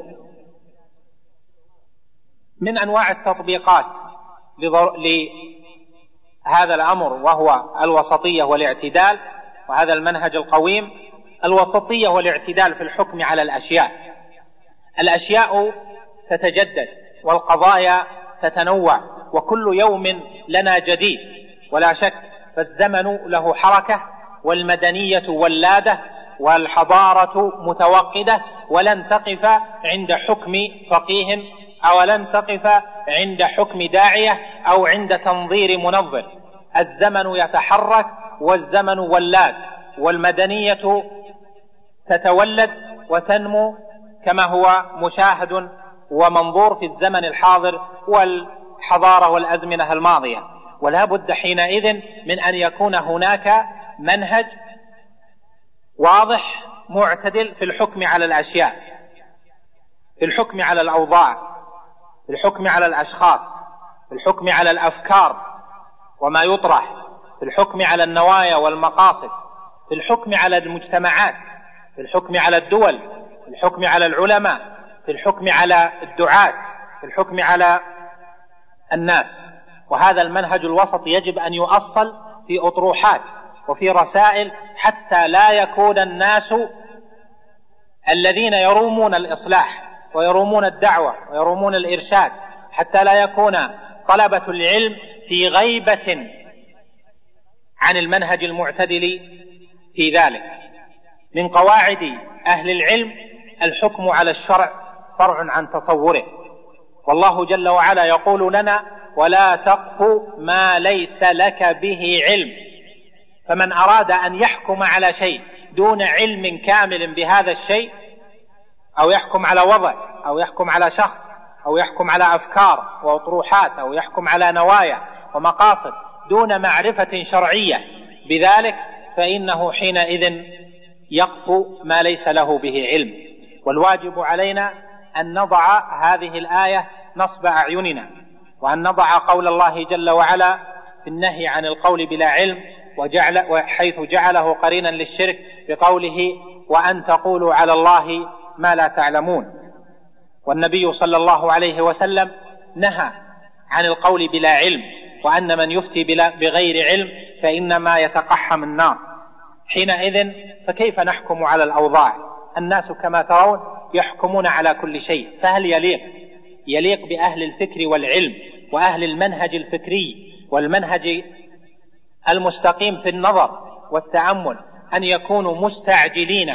[SPEAKER 3] من أنواع التطبيقات لهذا الأمر وهو الوسطية والاعتدال، وهذا المنهج القويم، الوسطية والاعتدال في الحكم على الأشياء. الأشياء تتجدد والقضايا تتنوع، وكل يوم لنا جديد ولا شك، فالزمن له حركة، والمدنية ولادة، والحضارة متوقدة، ولن تقف عند حكم فقيه أو لن تقف عند حكم داعية أو عند تنظير منظر. الزمن يتحرك والزمن ولاد، والمدنية تتولد وتنمو كما هو مشاهد ومنظور في الزمن الحاضر والحضارة والأزمنة الماضية. ولا بد حينئذ من أن يكون هناك منهج واضح معتدل في الحكم على الأشياء، في الحكم على الأوضاع، في الحكم على الأشخاص، في الحكم على الأفكار وما يطرح، في الحكم على النوايا والمقاصد، في الحكم على المجتمعات، في الحكم على الدول، في الحكم على العلماء، في الحكم على الدعاة، في الحكم على الناس. وهذا المنهج الوسط يجب أن يؤصل في أطروحات وفي رسائل، حتى لا يكون الناس الذين يرومون الإصلاح ويرومون الدعوة ويرومون الإرشاد، حتى لا يكون طلبة العلم في غيبة عن المنهج المعتدل في ذلك. من قواعد أهل العلم الحكم على الشرع فرع عن تصوره، والله جل وعلا يقول لنا: ولا تقف ما ليس لك به علم. فمن أراد أن يحكم على شيء دون علم كامل بهذا الشيء، أو يحكم على وضع، أو يحكم على شخص، أو يحكم على أفكار وأطروحات، أو يحكم على نوايا ومقاصد دون معرفة شرعية بذلك، فإنه حينئذ يقف ما ليس له به علم. والواجب علينا أن نضع هذه الآية نصب أعيننا، وأن نضع قول الله جل وعلا في النهي عن القول بلا علم، وحيث جعله قرينا للشرك بقوله: وأن تقولوا على الله ما لا تعلمون. والنبي صلى الله عليه وسلم نهى عن القول بلا علم، وأن من يفتي بغير علم فإنما يتقحم النار. حينئذ فكيف نحكم على الأوضاع؟ الناس كما ترون يحكمون على كل شيء، فهل يليق بأهل الفكر والعلم وأهل المنهج الفكري والمنهج المستقيم في النظر والتأمل أن يكونوا مستعجلين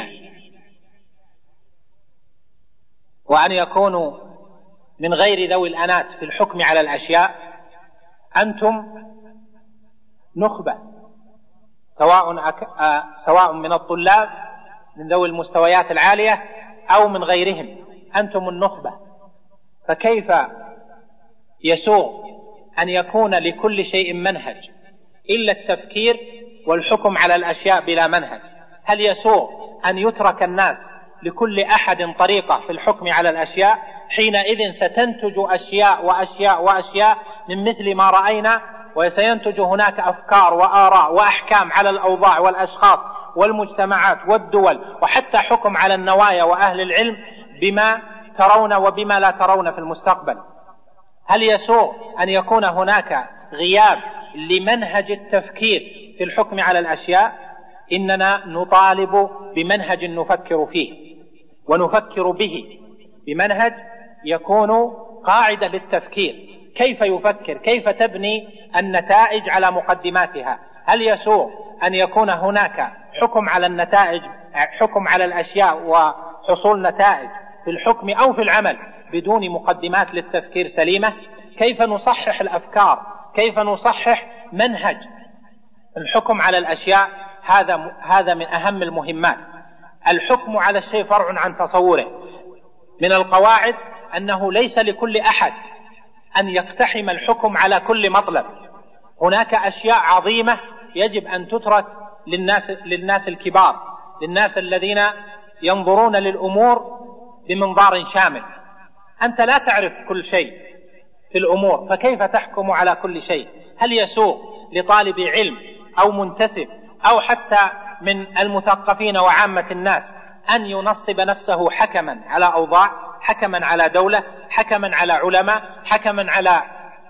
[SPEAKER 3] وأن يكونوا من غير ذوي الأنات في الحكم على الأشياء؟ أنتم نخبة، سواء من الطلاب من ذوي المستويات العالية أو من غيرهم، أنتم النخبة. فكيف يسوغ أن يكون لكل شيء منهج إلا التفكير والحكم على الأشياء بلا منهج؟ هل يسوغ أن يترك الناس لكل أحد طريقة في الحكم على الأشياء؟ حينئذ ستنتج أشياء وأشياء وأشياء من مثل ما رأينا، وسينتج هناك أفكار وآراء وأحكام على الأوضاع والأشخاص والمجتمعات والدول، وحتى حكم على النوايا وأهل العلم بما ترون وبما لا ترون في المستقبل. هل يسوغ أن يكون هناك غياب لمنهج التفكير في الحكم على الأشياء؟ إننا نطالب بمنهج نفكر فيه ونفكر به، بمنهج يكون قاعدة للتفكير. كيف يفكر؟ كيف تبني النتائج على مقدماتها؟ هل يسوغ أن يكون هناك حكم على النتائج، حكم على الأشياء وحصول نتائج في الحكم أو في العمل بدون مقدمات للتفكير سليمة؟ كيف نصحح الأفكار؟ كيف نصحح منهج الحكم على الأشياء؟ هذا من أهم المهمات. الحكم على الشيء فرع عن تصوره. من القواعد أنه ليس لكل أحد أن يقتحم الحكم على كل مطلب. هناك أشياء عظيمة يجب أن تترك للناس الكبار، للناس الذين ينظرون للأمور بمنظار شامل. أنت لا تعرف كل شيء في الأمور، فكيف تحكم على كل شيء؟ هل يسوغ لطالب علم أو منتسب أو حتى من المثقفين وعامة الناس أن ينصب نفسه حكما على أوضاع، حكما على دولة، حكما على علماء، حكما على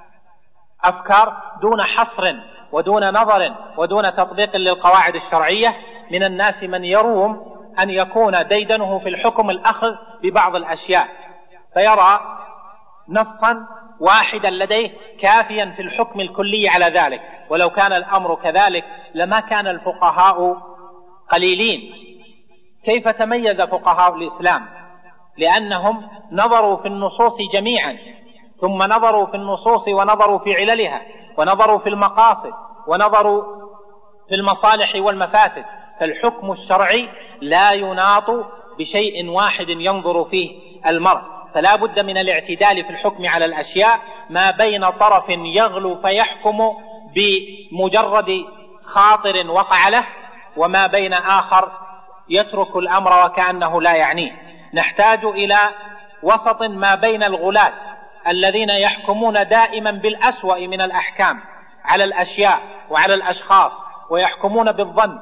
[SPEAKER 3] أفكار دون حصر ودون نظر ودون تطبيق للقواعد الشرعية؟ من الناس من يروم أن يكون ديدنه في الحكم الأخذ ببعض الأشياء، فيرى نصا واحدا لديه كافيا في الحكم الكلي على ذلك. ولو كان الأمر كذلك لما كان الفقهاء قليلين. كيف تميز فقهاء الإسلام؟ لأنهم نظروا في النصوص جميعا، ثم نظروا في النصوص ونظروا في عللها، ونظروا في المقاصد، ونظروا في المصالح والمفاسد. فالحكم الشرعي لا يناط بشيء واحد ينظر فيه المرء، فلا بد من الاعتدال في الحكم على الأشياء، ما بين طرف يغلو فيحكم بمجرد خاطر وقع له، وما بين آخر يترك الأمر وكأنه لا يعنيه. نحتاج إلى وسط ما بين الغلاة الذين يحكمون دائما بالأسوأ من الأحكام على الأشياء وعلى الأشخاص، ويحكمون بالظن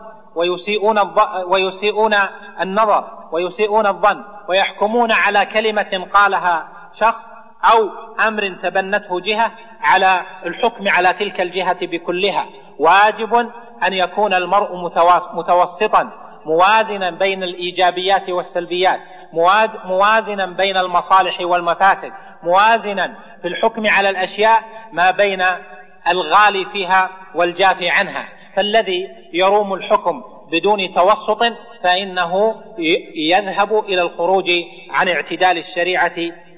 [SPEAKER 3] ويسيئون النظر ويسيئون الظن، ويحكمون على كلمة قالها شخص أو أمر تبنته جهة على الحكم على تلك الجهة بكلها. واجب أن يكون المرء متوسطا، موازنا بين الإيجابيات والسلبيات، موازنا بين المصالح والمفاسد، موازنا في الحكم على الأشياء ما بين الغالي فيها والجافي عنها. فالذي يروم الحكم بدون توسط فإنه يذهب إلى الخروج عن اعتدال الشريعة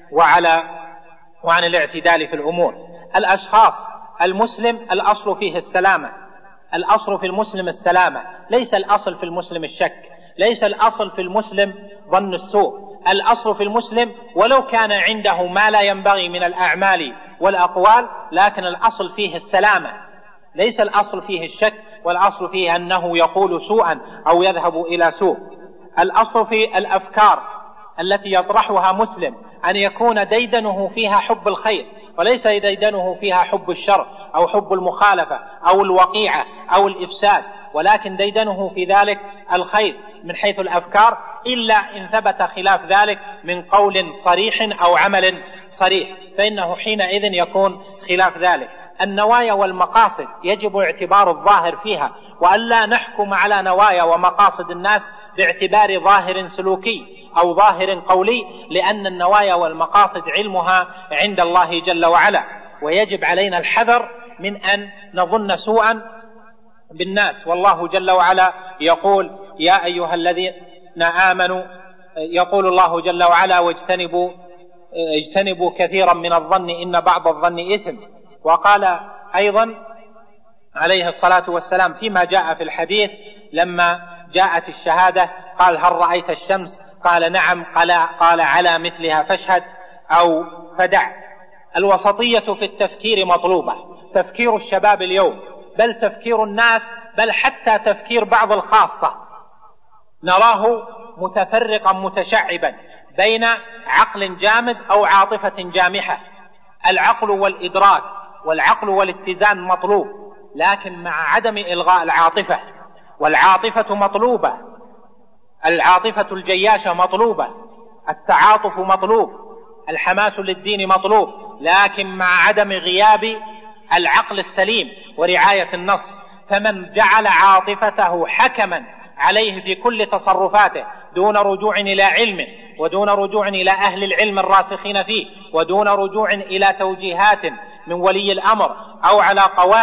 [SPEAKER 3] وعن الاعتدال في الأمور. الأشخاص، المسلم الأصل فيه السلامة، الأصل في المسلم السلامة، ليس الأصل في المسلم الشك، ليس الأصل في المسلم ظن السوء. الأصل في المسلم ولو كان عنده ما لا ينبغي من الأعمال والأقوال، لكن الأصل فيه السلامة، ليس الأصل فيه الشك، والأصل فيه أنه يقول سوءا أو يذهب إلى سوء. الأصل في الأفكار التي يطرحها مسلم أن يكون ديدنه فيها حب الخير، وليس ديدنه فيها حب الشر أو حب المخالفة أو الوقيعة أو الإفساد، ولكن ديدنه في ذلك الخير من حيث الأفكار، إلا إن ثبت خلاف ذلك من قول صريح أو عمل صريح، فإنه حينئذ يكون خلاف ذلك. النوايا والمقاصد يجب اعتبار الظاهر فيها، وألا نحكم على نوايا ومقاصد الناس باعتبار ظاهر سلوكي أو ظاهر قولي، لأن النوايا والمقاصد علمها عند الله جل وعلا. ويجب علينا الحذر من أن نظن سوءا بالناس. والله جل وعلا يقول: يا أيها الذين آمنوا، يقول الله جل وعلا: واجتنبوا كثيرا من الظن إن بعض الظن إثم. وقال أيضا عليه الصلاة والسلام فيما جاء في الحديث لما جاءت الشهادة قال: هل رأيت الشمس؟ قال: نعم. قال: على مثلها فاشهد أو فدع. الوسطية في التفكير مطلوبة. تفكير الشباب اليوم، بل تفكير الناس، بل حتى تفكير بعض الخاصة، نراه متفرقا متشعبا بين عقل جامد أو عاطفة جامحة. العقل والإدراك والعقل والاتزان مطلوب، لكن مع عدم إلغاء العاطفة. والعاطفة مطلوبة، العاطفة الجياشة مطلوبة، التعاطف مطلوب، الحماس للدين مطلوب، لكن مع عدم غياب العقل السليم ورعاية النص. فمن جعل عاطفته حكما عليه في كل تصرفاته دون رجوع إلى علمه، ودون رجوع إلى أهل العلم الراسخين فيه، ودون رجوع إلى توجيهات من ولي الأمر أو على قواعد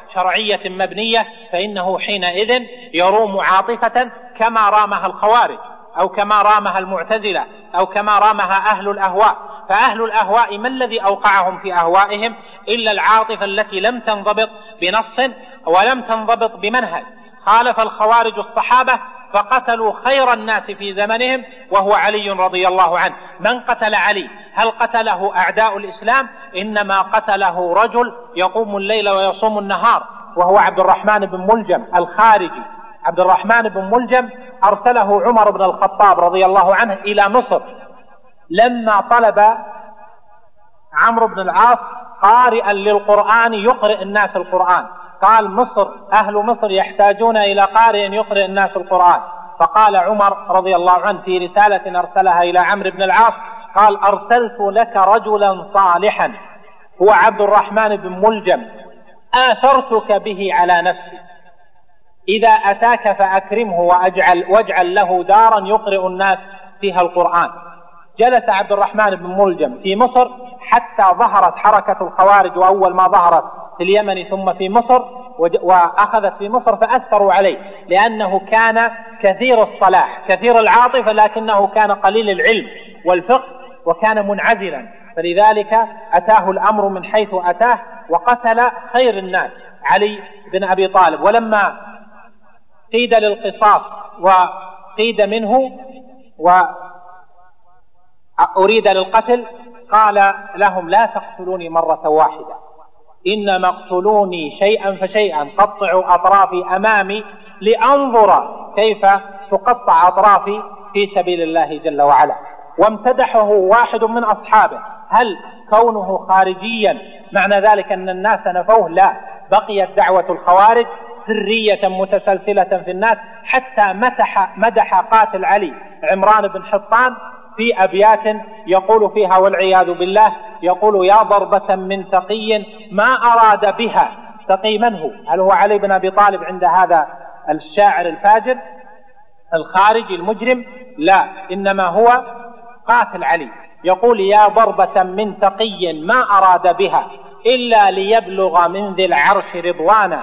[SPEAKER 3] شرعية مبنية، فإنه حينئذ يروم عاطفة كما رامها الخوارج أو كما رامها المعتزلة أو كما رامها أهل الأهواء. فأهل الأهواء ما الذي أوقعهم في أهوائهم إلا العاطفة التي لم تنضبط بنص ولم تنضبط بمنهج. خالف الخوارج الصحابة فقتلوا خير الناس في زمنهم وهو علي رضي الله عنه. من قتل علي؟ هل قتله أعداء الإسلام؟ إنما قتله رجل يقوم الليل ويصوم النهار، وهو عبد الرحمن بن ملجم الخارجي. عبد الرحمن بن ملجم أرسله عمر بن الخطاب رضي الله عنه إلى مصر لما طلب عمرو بن العاص قارئا للقرآن يقرئ الناس القرآن. قال مصر، أهل مصر يحتاجون إلى قارئ يقرئ الناس القرآن. فقال عمر رضي الله عنه في رسالة أرسلها إلى عمرو بن العاص، قال أرسلت لك رجلا صالحا هو عبد الرحمن بن ملجم آثرتك به على نفسي، إذا أتاك فأكرمه واجعل له دارا يقرئ الناس فيها القرآن. جلس عبد الرحمن بن ملجم في مصر حتى ظهرت حركة الخوارج، وأول ما ظهرت في اليمن ثم في مصر، وأخذت في مصر، فأثروا عليه لأنه كان كثير الصلاح كثير العاطفة، لكنه كان قليل العلم والفقه وكان منعزلا، فلذلك أتاه الأمر من حيث أتاه وقتل خير الناس علي بن أبي طالب. ولما قيد للقصاص وقيد منه وأريد للقتل قال لهم لا تقتلوني مرة واحدة، إنما اقتلوني شيئا فشيئا، قطعوا أطرافي أمامي لأنظر كيف تقطع أطرافي في سبيل الله جل وعلا. وامتدحه واحد من أصحابه. هل كونه خارجيا معنى ذلك أن الناس نفوه؟ لا، بقيت دعوة الخوارج سرية متسلسلة في الناس، حتى مدح قاتل علي عمران بن حطان في أبيات يقول فيها والعياذ بالله، يقول يا ضربة من تقي ما أراد بها. تقي من هو؟ هل هو علي بن أبي طالب عند هذا الشاعر الفاجر الخارجي المجرم؟ لا، إنما هو قاتل علي. يقول يا ضربة من تقي ما أراد بها إلا ليبلغ من ذي العرش رضوانا،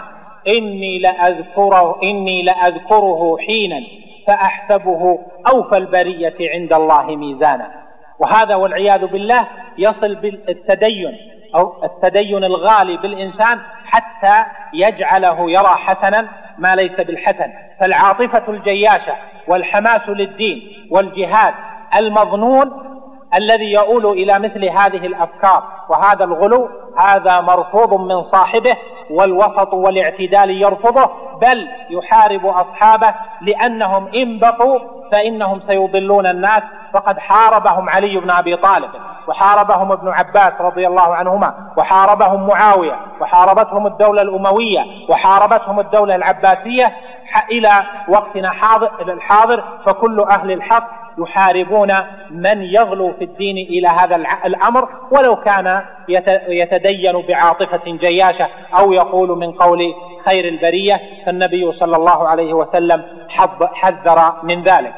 [SPEAKER 3] إني لأذكره حينا فأحسبه أوفى البرية عند الله ميزانا. وهذا والعياذ بالله يصل بالتدين أو التدين الغالي بالإنسان حتى يجعله يرى حسنا ما ليس بالحسن. فالعاطفة الجياشة والحماس للدين والجهاد المظنون الذي يؤول إلى مثل هذه الأفكار وهذا الغلو، هذا مرفوض من صاحبه، والوسط والاعتدال يرفضه، بل يحارب أصحابه، لأنهم إن بقوا فإنهم سيضلون الناس. فقد حاربهم علي بن أبي طالب، وحاربهم ابن عباس رضي الله عنهما، وحاربهم معاوية، وحاربتهم الدولة الأموية، وحاربتهم الدولة العباسية إلى وقتنا الحاضر. فكل أهل الحق يحاربون من يغلو في الدين إلى هذا الأمر، ولو كان يتدين بعاطفة جياشة أو يقول من قول خير البرية، فالنبي صلى الله عليه وسلم حذر من ذلك.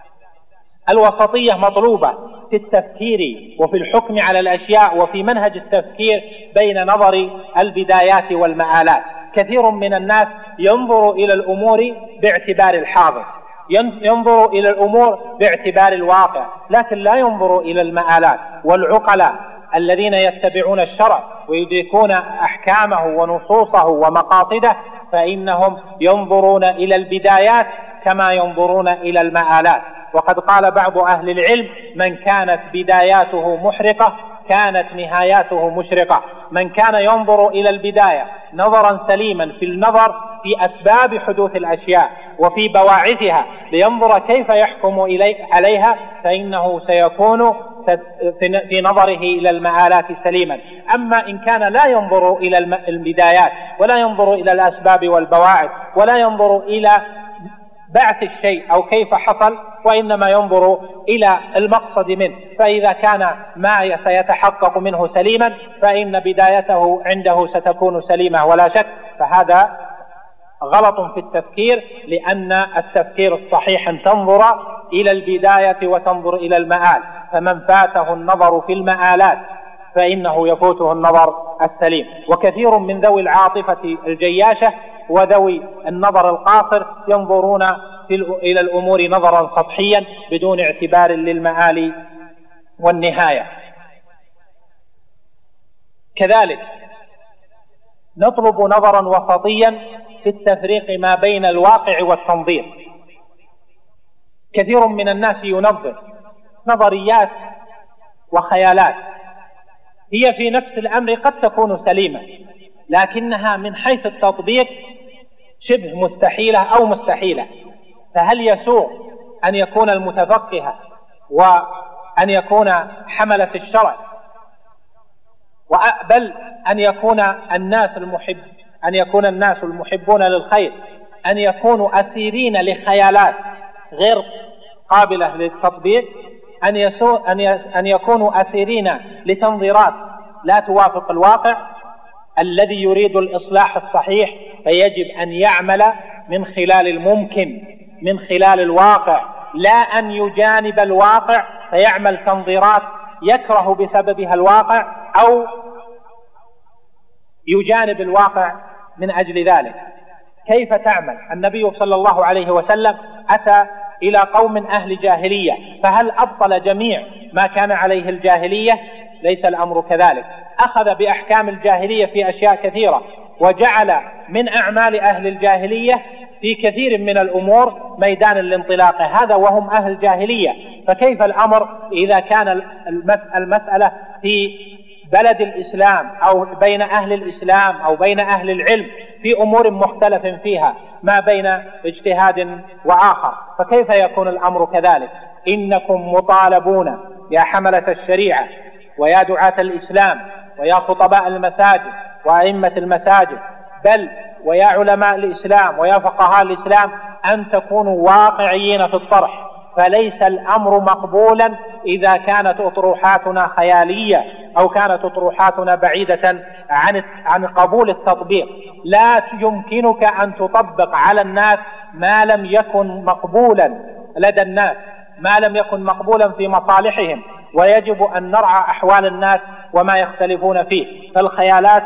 [SPEAKER 3] الوسطية مطلوبة في التفكير وفي الحكم على الأشياء وفي منهج التفكير بين نظر البدايات والمآلات. كثير من الناس ينظر إلى الأمور باعتبار الحاضر، ينظر إلى الأمور باعتبار الواقع، لكن لا ينظر إلى المآلات. والعقلاء الذين يتبعون الشرع ويدركون أحكامه ونصوصه ومقاصده فإنهم ينظرون إلى البدايات كما ينظرون إلى المآلات. وقد قال بعض أهل العلم من كانت بداياته محرقة كانت نهاياته مشرقة. من كان ينظر إلى البداية نظرا سليما في النظر في أسباب حدوث الأشياء وفي بواعثها لينظر كيف يحكم عليها، فإنه سيكون في نظره إلى المآلات سليما. أما إن كان لا ينظر إلى البدايات ولا ينظر إلى الأسباب والبواعث ولا ينظر إلى بعث الشيء أو كيف حصل، وإنما ينظر إلى المقصد منه، فإذا كان ما سيتحقق منه سليما فإن بدايته عنده ستكون سليمة ولا شك. فهذا غلط في التفكير، لأن التفكير الصحيح أن تنظر إلى البداية وتنظر إلى المآل. فمن فاته النظر في المآلات فإنه يفوته النظر السليم. وكثير من ذوي العاطفة الجياشة وذوي النظر القاصر ينظرون إلى الأمور نظرا سطحيا بدون اعتبار للمآل والنهاية. كذلك نطلب نظرا وسطيا في التفريق ما بين الواقع والتنظير. كثير من الناس ينظر نظريات وخيالات هي في نفس الأمر قد تكون سليمة، لكنها من حيث التطبيق شبه مستحيلة أو مستحيلة. فهل يسوغ أن يكون المتفقه وأن يكون حملة الشرع بل أن يكون الناس المحبون للخير أن يكونوا أسيرين لخيالات غير قابلة للتطبيق، أن يكونوا أسيرين لتنظيرات لا توافق الواقع؟ الذي يريد الإصلاح الصحيح فيجب أن يعمل من خلال الممكن، من خلال الواقع، لا أن يجانب الواقع فيعمل تنظيرات يكره بسببها الواقع أو يجانب الواقع من أجل ذلك. كيف تعمل؟ النبي صلى الله عليه وسلم أتى إلى قوم أهل جاهلية، فهل أبطل جميع ما كان عليه الجاهلية؟ ليس الأمر كذلك. أخذ بأحكام الجاهلية في أشياء كثيرة، وجعل من أعمال أهل الجاهلية في كثير من الأمور ميدان الانطلاق، هذا وهم أهل الجاهلية. فكيف الأمر إذا كان المسألة في بلد الإسلام أو بين أهل الإسلام أو بين أهل العلم في أمور مختلف فيها ما بين اجتهاد وآخر؟ فكيف يكون الأمر كذلك؟ إنكم مطالبون يا حملة الشريعة ويا دعاة الإسلام ويا خطباء المساجد وأئمة المساجد بل ويا علماء الإسلام ويا فقهاء الإسلام أن تكونوا واقعيين في الطرح. فليس الأمر مقبولا إذا كانت أطروحاتنا خيالية أو كانت أطروحاتنا بعيدة عن قبول التطبيق. لا يمكنك أن تطبق على الناس ما لم يكن مقبولا لدى الناس، ما لم يكن مقبولا في مصالحهم، ويجب أن نرعى أحوال الناس وما يختلفون فيه. فالخيالات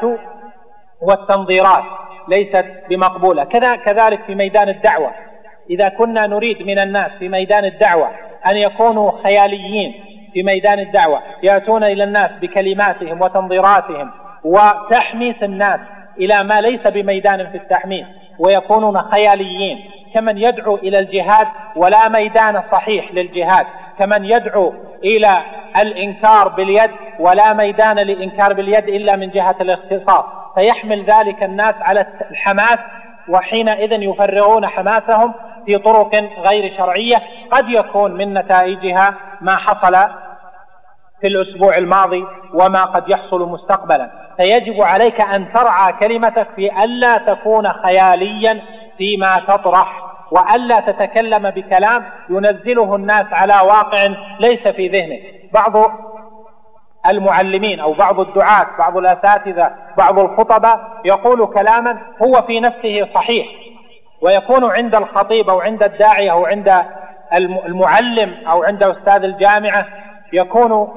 [SPEAKER 3] والتنظيرات ليست بمقبولة. كذلك في ميدان الدعوة، إذا كنا نريد من الناس في ميدان الدعوة أن يكونوا خياليين في ميدان الدعوة، يأتون إلى الناس بكلماتهم وتنظيراتهم وتحميس الناس إلى ما ليس بميدان في التحميس، ويكونون خياليين كمن يدعو إلى الجهاد ولا ميدان صحيح للجهاد، كمن يدعو إلى الإنكار باليد ولا ميدان للإنكار باليد إلا من جهة الاختصاص، فيحمل ذلك الناس على الحماس، وحينئذ يفرغون حماسهم في طرق غير شرعية قد يكون من نتائجها ما حصل في الأسبوع الماضي وما قد يحصل مستقبلا. فيجب عليك أن ترعى كلمتك في ألا تكون خياليا فيما تطرح، وألا تتكلم بكلام ينزله الناس على واقع ليس في ذهنه. بعض المعلمين أو بعض الدعاة، بعض الأساتذة، بعض الخطباء يقول كلاما هو في نفسه صحيح، ويكون عند الخطيب أو عند الداعية أو عند المعلم أو عند أستاذ الجامعة يكون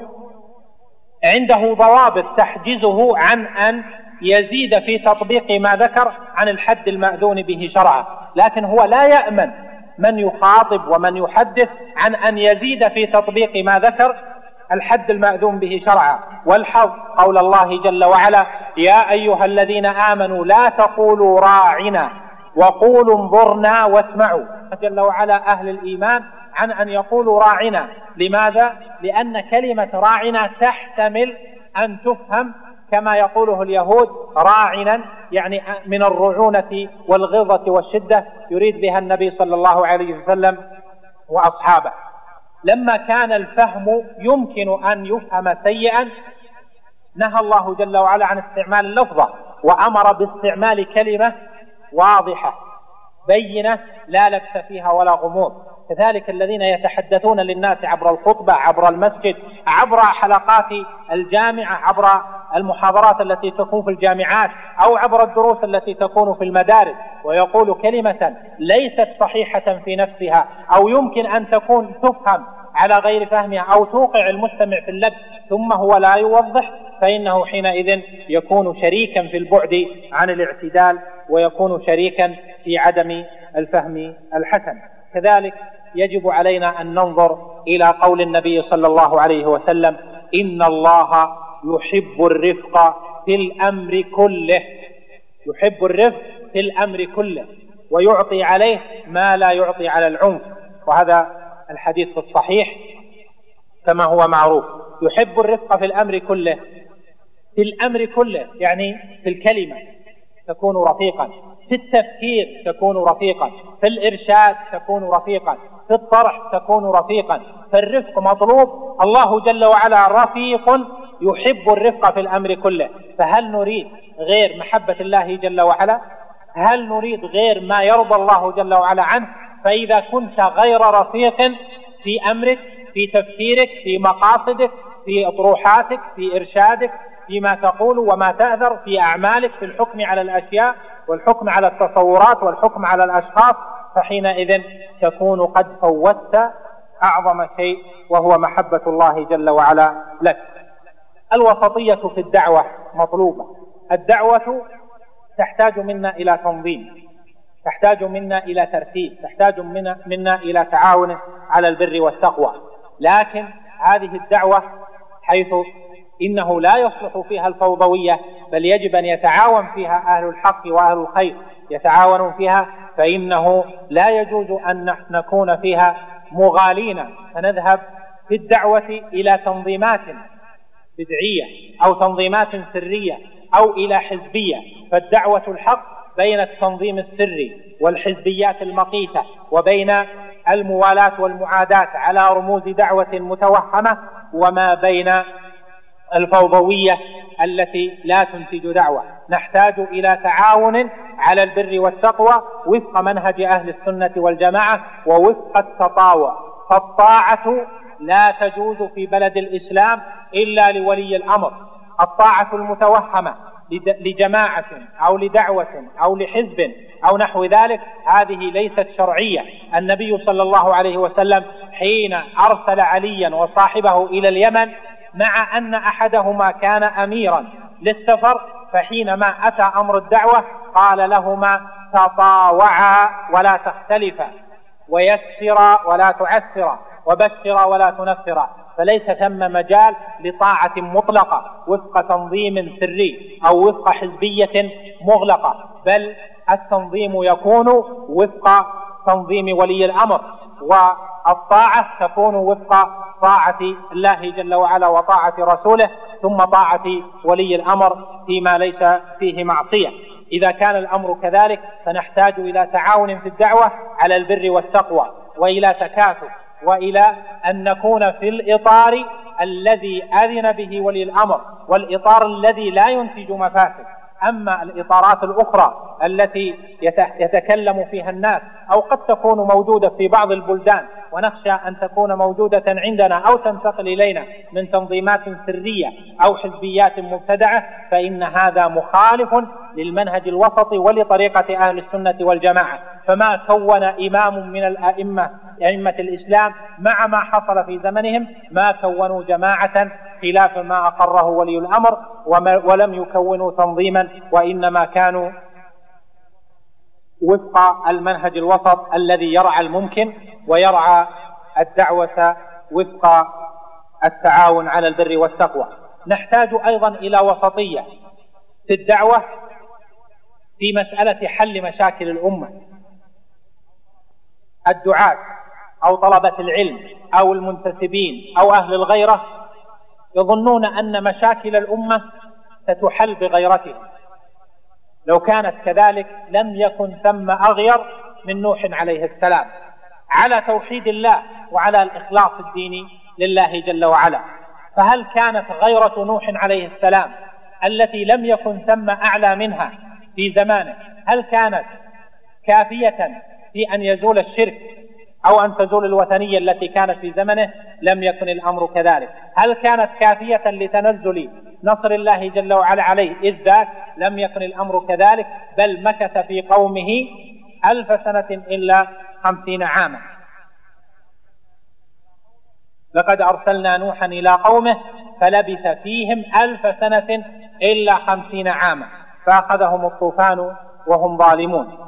[SPEAKER 3] عنده ضوابط تحجزه عن أن يزيد في تطبيق ما ذكر عن الحد المأذون به شرعا، لكن هو لا يأمن من يخاطب ومن يحدث عن أن يزيد في تطبيق ما ذكر الحد المأذون به شرعا. والحظ قول الله جل وعلا: يا أيها الذين آمنوا لا تقولوا راعنا وقولوا انظرنا واسمعوا. جل وعلا أهل الإيمان عن أن يقولوا راعنا. لماذا؟ لأن كلمة راعنا تحتمل أن تفهم كما يقوله اليهود راعنا، يعني من الرعونة والغضة والشدة، يريد بها النبي صلى الله عليه وسلم وأصحابه. لما كان الفهم يمكن أن يفهم سيئا نهى الله جل وعلا عن استعمال اللفظة، وأمر باستعمال كلمة واضحة بينة لا لبس فيها ولا غموض. كذلك الذين يتحدثون للناس عبر الخطبة، عبر المسجد، عبر حلقات الجامعة، عبر المحاضرات التي تكون في الجامعات، أو عبر الدروس التي تكون في المدارس، ويقول كلمة ليست صحيحة في نفسها أو يمكن أن تكون تفهم على غير فهمها أو توقع المستمع في اللبس ثم هو لا يوضح، فإنه حينئذ يكون شريكا في البعد عن الاعتدال ويكون شريكا في عدم الفهم الحسن. كذلك يجب علينا أن ننظر إلى قول النبي صلى الله عليه وسلم: إن الله يحب الرفق في الأمر كله، يحب الرفق في الأمر كله ويعطي عليه ما لا يعطي على العنف. وهذا الحديث في الصحيح كما هو معروف. يحب الرفق في الأمر كله، في الأمر كله يعني في الكلمة تكون رفيقا، في التفكير تكون رفيقا، في الإرشاد تكون رفيقا، في الطرح تكون رفيقا. فالرفق مطلوب. الله جل وعلا رفيق يحب الرفق في الأمر كله. فهل نريد غير محبة الله جل وعلا؟ هل نريد غير ما يرضى الله جل وعلا عنه؟ فإذا كنت غير رفيق في أمرك، في تفكيرك، في مقاصدك، في أطروحاتك، في إرشادك، فيما تقول وما تأذر، في أعمالك، في الحكم على الأشياء والحكم على التصورات والحكم على الأشخاص، فحينئذ تكون قد فوتت أعظم شيء وهو محبة الله جل وعلا لك. الوسطية في الدعوة مطلوبة. الدعوة تحتاج منا إلى تنظيم، تحتاج منا إلى ترتيب، تحتاج منا إلى تعاون على البر والتقوى. لكن هذه الدعوة حيث إنه لا يصلح فيها الفوضوية، بل يجب أن يتعاون فيها أهل الحق وأهل الخير، يتعاونون فيها، فإنه لا يجوز أن نكون فيها مغالين فنذهب في الدعوة إلى تنظيمات بدعية أو تنظيمات سرية أو إلى حزبية. فالدعوة الحق بين التنظيم السري والحزبيات المقيتة وبين الموالاة والمعاداة على رموز دعوة متوهمة، وما بين الفوضوية التي لا تنتج دعوة. نحتاج إلى تعاون على البر والتقوى وفق منهج أهل السنة والجماعة ووفق التطاوع. فالطاعة لا تجوز في بلد الإسلام إلا لولي الأمر. الطاعة المتوهمة لجماعة أو لدعوة أو لحزب أو نحو ذلك هذه ليست شرعية. النبي صلى الله عليه وسلم حين أرسل عليا وصاحبه إلى اليمن، مع أن أحدهما كان أميرا للسفر، فحينما أتى أمر الدعوة قال لهما: تطاوعا ولا تختلفا، ويسرا ولا تعسرا، وبشرا ولا تنفرا. فليس ثم مجال لطاعة مطلقة وفق تنظيم سري أو وفق حزبية مغلقة، بل التنظيم يكون وفق تنظيم ولي الأمر، والطاعة تكون وفق طاعة الله جل وعلا وطاعة رسوله، ثم طاعة ولي الأمر فيما ليس فيه معصية. إذا كان الأمر كذلك فنحتاج إلى تعاون في الدعوة على البر والتقوى، وإلى تكاتف، وإلى أن نكون في الإطار الذي أذن به ولي الأمر، والإطار الذي لا ينتج مفاسد. أما الإطارات الأخرى التي يتكلم فيها الناس أو قد تكون موجودة في بعض البلدان ونخشى أن تكون موجودة عندنا أو تنتقل إلينا من تنظيمات سرية أو حزبيات مبتدعة، فإن هذا مخالف للمنهج الوسطي ولطريقة أهل السنة والجماعة. فما كون إمام من أئمة الإسلام مع ما حصل في زمنهم ما كونوا جماعة خلاف ما أقره ولي الأمر، ولم يكونوا تنظيما، وإنما كانوا وفق المنهج الوسط الذي يرعى الممكن ويرعى الدعوة وفق التعاون على البر والتقوى. نحتاج أيضا إلى وسطية في الدعوة في مسألة حل مشاكل الأمة. الدعاة أو طلبة العلم أو المنتسبين أو أهل الغيرة يظنون أن مشاكل الأمة ستحل بغيرتهم. لو كانت كذلك لم يكن ثم أغير من نوح عليه السلام على توحيد الله وعلى الإخلاص الديني لله جل وعلا. فهل كانت غيرة نوح عليه السلام التي لم يكن ثم أعلى منها في زمانه، هل كانت كافية في أن يزول الشرك أو أن تزول الوثنية التي كانت في زمنه؟ لم يكن الأمر كذلك. هل كانت كافية لتنزل نصر الله جل وعلا عليه إذ ذاك؟ لم يكن الأمر كذلك، بل مكث في قومه 1000 سنة إلا 50 عاما. لقد أرسلنا نوحا إلى قومه فلبث فيهم 1000 سنة إلا 50 عاما فأخذهم الطوفان وهم ظالمون.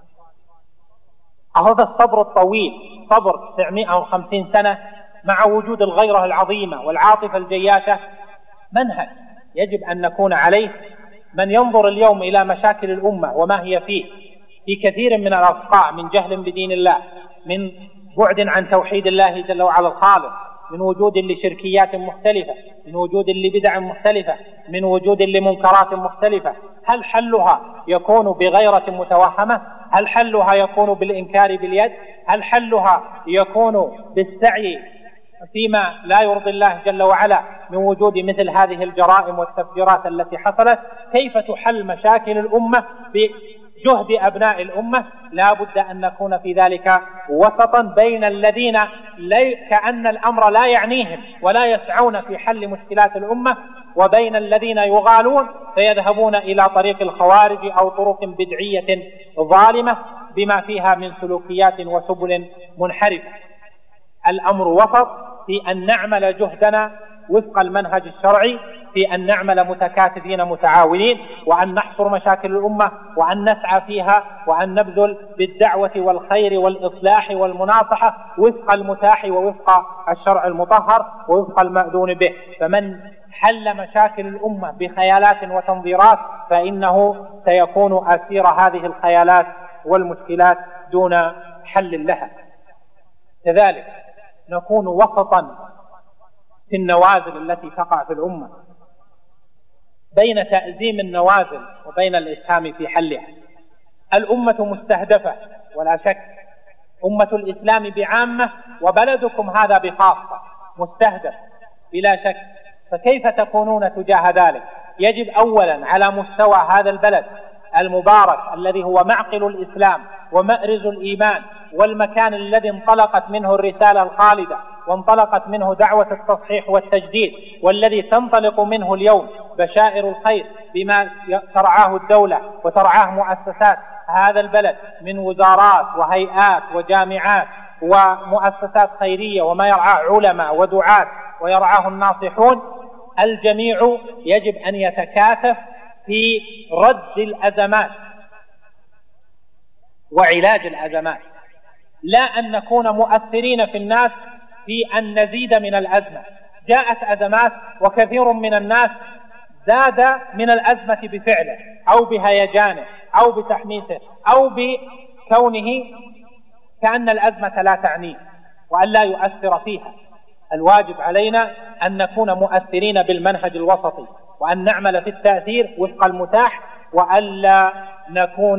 [SPEAKER 3] هذا الصبر الطويل، صبر 950 سنة مع وجود الغيرة العظيمة والعاطفة الجياشة، منهج يجب أن نكون عليه. من ينظر اليوم إلى مشاكل الأمة وما هي فيه في كثير من الأصقاع، من جهل بدين الله، من بعد عن توحيد الله جل وعلا الخالق، من وجود لشركيات مختلفة، من وجود لبدع مختلفة، من وجود لمنكرات مختلفة، هل حلها يكون بغيرة متوهمة؟ هل حلها يكون بالإنكار باليد؟ هل حلها يكون بالسعي فيما لا يرضي الله جل وعلا من وجود مثل هذه الجرائم والتفجيرات التي حصلت؟ كيف تحل مشاكل الأمة بجهد أبناء الأمة؟ لا بد أن نكون في ذلك وسطا بين الذين كأن الأمر لا يعنيهم ولا يسعون في حل مشكلات الأمة، وبين الذين يغالون فيذهبون إلى طريق الخوارج أو طرق بدعية ظالمة بما فيها من سلوكيات وسبل منحرفة. الأمر وسط في أن نعمل جهدنا وفق المنهج الشرعي، في أن نعمل متكاتفين متعاونين، وأن نحصر مشاكل الأمة، وأن نسعى فيها، وأن نبذل بالدعوة والخير والإصلاح والمناصحة وفق المتاح ووفق الشرع المطهر ووفق المأذون به. فمن حل مشاكل الأمة بخيالات وتنظيرات فإنه سيكون أسير هذه الخيالات والمشكلات دون حل لها. كذلك نكون وسطا في النوازل التي تقع في الأمة، بين تأزيم النوازل وبين الإسهام في حلها. الأمة مستهدفة ولا شك، أمة الإسلام بعامة وبلدكم هذا بخاصة مستهدف بلا شك. فكيف تكونون تجاه ذلك؟ يجب أولا على مستوى هذا البلد المبارك الذي هو معقل الإسلام ومأرز الإيمان والمكان الذي انطلقت منه الرسالة الخالدة وانطلقت منه دعوة التصحيح والتجديد، والذي تنطلق منه اليوم بشائر الخير بما ترعاه الدولة وترعاه مؤسسات هذا البلد من وزارات وهيئات وجامعات ومؤسسات خيرية، وما يرعاه علماء ودعاة ويرعاه الناصحون. الجميع يجب أن يتكاتف في رد الأزمات وعلاج الأزمات، لا أن نكون مؤثرين في الناس في أن نزيد من الأزمة. جاءت أزمات وكثير من الناس زاد من الأزمة بفعله أو بهيجانه أو بتحميسه أو بكونه كأن الأزمة لا تعنيه وأن لا يؤثر فيها. الواجب علينا أن نكون مؤثرين بالمنهج الوسطي، وأن نعمل في التأثير وفق المتاح، وألا نكون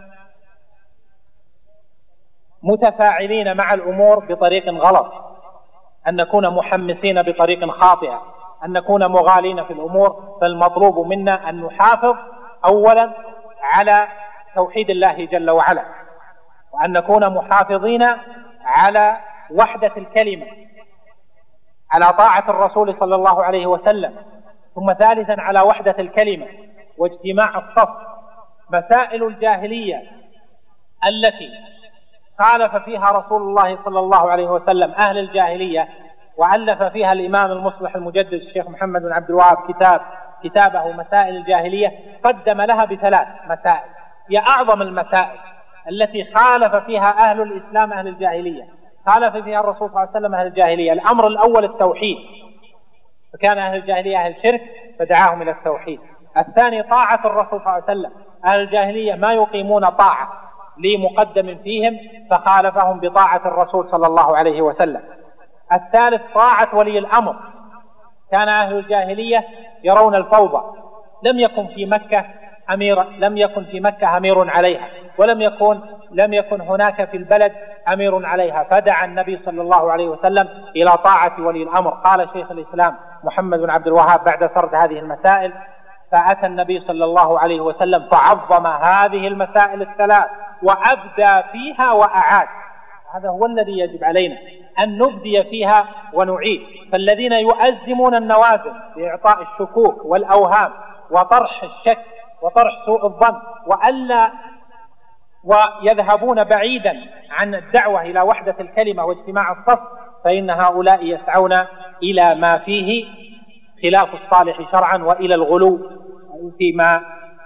[SPEAKER 3] متفاعلين مع الأمور بطريق غلط، أن نكون محمسين بطريق خاطئة، أن نكون مغالين في الأمور. فالمطلوب منا أن نحافظ أولا على توحيد الله جل وعلا، وأن نكون محافظين على وحدة الكلمة، على طاعة الرسول صلى الله عليه وسلم، ثم ثالثا على وحدة الكلمة واجتماع الصف. مسائل الجاهلية التي خالف فيها رسول الله صلى الله عليه وسلم أهل الجاهلية وألف فيها الإمام المصلح المجدد الشيخ محمد بن عبد الوهاب كتابه مسائل الجاهلية، قدم لها ب3 مسائل هي أعظم المسائل التي خالف فيها أهل الإسلام أهل الجاهلية، خالف فيها الرسول صلى الله عليه وسلم أهل الجاهلية. الأمر الأول التوحيد، فكان أهل الجاهلية أهل الشرك فدعاهم إلى التوحيد. الثاني طاعة الرسول صلى الله عليه وسلم، أهل الجاهلية ما يقيمون طاعة لمقدم فيهم فخالفهم بطاعة الرسول صلى الله عليه وسلم. الثالث طاعة ولي الأمر، كان أهل الجاهلية يرون الفوضى، لم يكن في مكة أمير عليها، لم يكن هناك في البلد أمير عليها، فدعا النبي صلى الله عليه وسلم إلى طاعة ولي الأمر. قال شيخ الإسلام محمد بن عبد الوهاب بعد سرد هذه المسائل: فأتى النبي صلى الله عليه وسلم فعظم هذه المسائل ال3 وأبدى فيها وأعاد. هذا هو الذي يجب علينا أن نبدي فيها ونعيد. فالذين يؤزمون النوازل بإعطاء الشكوك والأوهام وطرح الشك وطرح سوء الظن ويذهبون بعيدا عن الدعوة إلى وحدة الكلمة واجتماع الصف، فإن هؤلاء يسعون إلى ما فيه خلاف الصالح شرعا وإلى الغلو فيما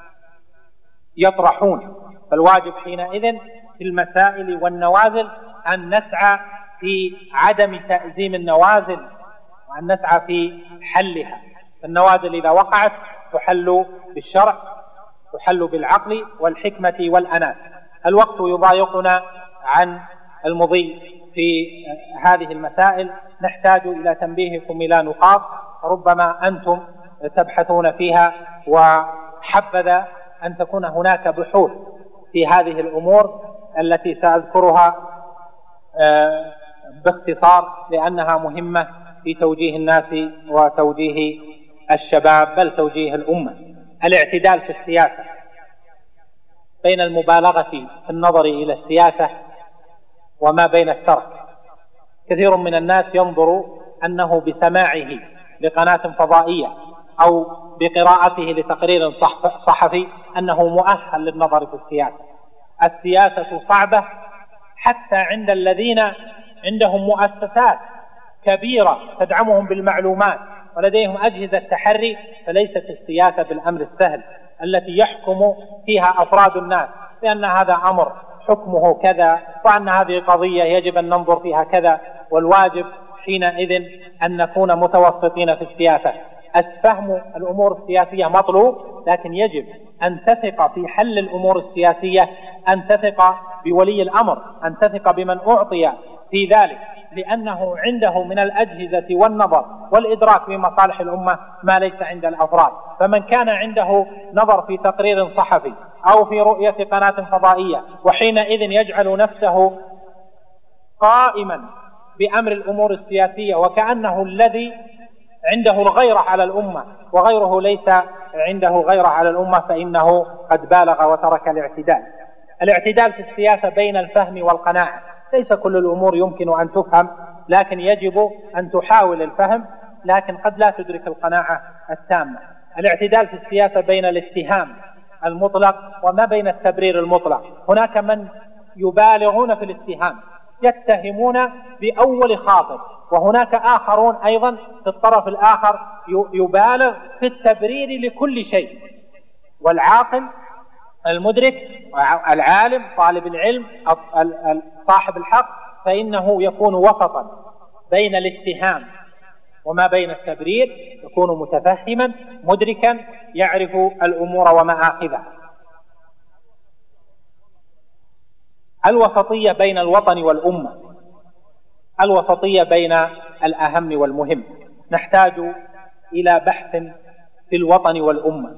[SPEAKER 3] يطرحون. فالواجب حينئذ في المسائل والنوازل أن نسعى في عدم تأزيم النوازل وأن نسعى في حلها. النوازل إذا وقعت تحل بالشرع، تحل بالعقل والحكمة والأنات. الوقت يضايقنا عن المضي في هذه المسائل، نحتاج إلى تنبيهكم إلى نقاط ربما أنتم تبحثون فيها، وحبذا أن تكون هناك بحوث في هذه الأمور التي سأذكرها باختصار لأنها مهمة في توجيه الناس وتوجيه الشباب بل توجيه الأمة. الاعتدال في السياسة بين المبالغة في النظر إلى السياسة وما بين الترك. كثير من الناس ينظر أنه بسماعه لقناة فضائية أو بقراءته لتقرير صحفي أنه مؤهل للنظر في السياسة. السياسة صعبة حتى عند الذين عندهم مؤسسات كبيرة تدعمهم بالمعلومات ولديهم أجهزة تحري، فليست السياسة بالأمر السهل التي يحكم فيها أفراد الناس لأن هذا أمر حكمه كذا وأن هذه قضية يجب أن ننظر فيها كذا. والواجب حينئذ أن نكون متوسطين في السياسة. فهم الأمور السياسية مطلوب، لكن يجب أن تثق في حل الأمور السياسية، أن تثق بولي الأمر، أن تثق بمن أعطي في ذلك، لأنه عنده من الأجهزة والنظر والإدراك بمصالح الأمة ما ليس عند الأفراد. فمن كان عنده نظر في تقرير صحفي أو في رؤية قناة فضائية وحينئذ يجعل نفسه قائما بأمر الأمور السياسية وكأنه الذي عنده الغيرة على الأمة وغيره ليس عنده غيرة على الأمة، فإنه قد بالغ وترك الاعتدال. الاعتدال في السياسة بين الفهم والقناعة. ليس كل الأمور يمكن أن تفهم، لكن يجب أن تحاول الفهم، لكن قد لا تدرك القناعة التامة. الاعتدال في السياسة بين الاتهام المطلق وما بين التبرير المطلق. هناك من يبالغون في الاتهام، يتهمون بأول خاطر، وهناك آخرون أيضا في الطرف الآخر يبالغ في التبرير لكل شيء. والعاقل المدرك العالم طالب العلم صاحب الحق فإنه يكون وسطا بين الاتهام وما بين التبرير، يكون متفهما مدركا يعرف الأمور ومآخذها. الوسطية بين الوطن والأمة، الوسطية بين الأهم والمهم. نحتاج إلى بحث في الوطن والأمة.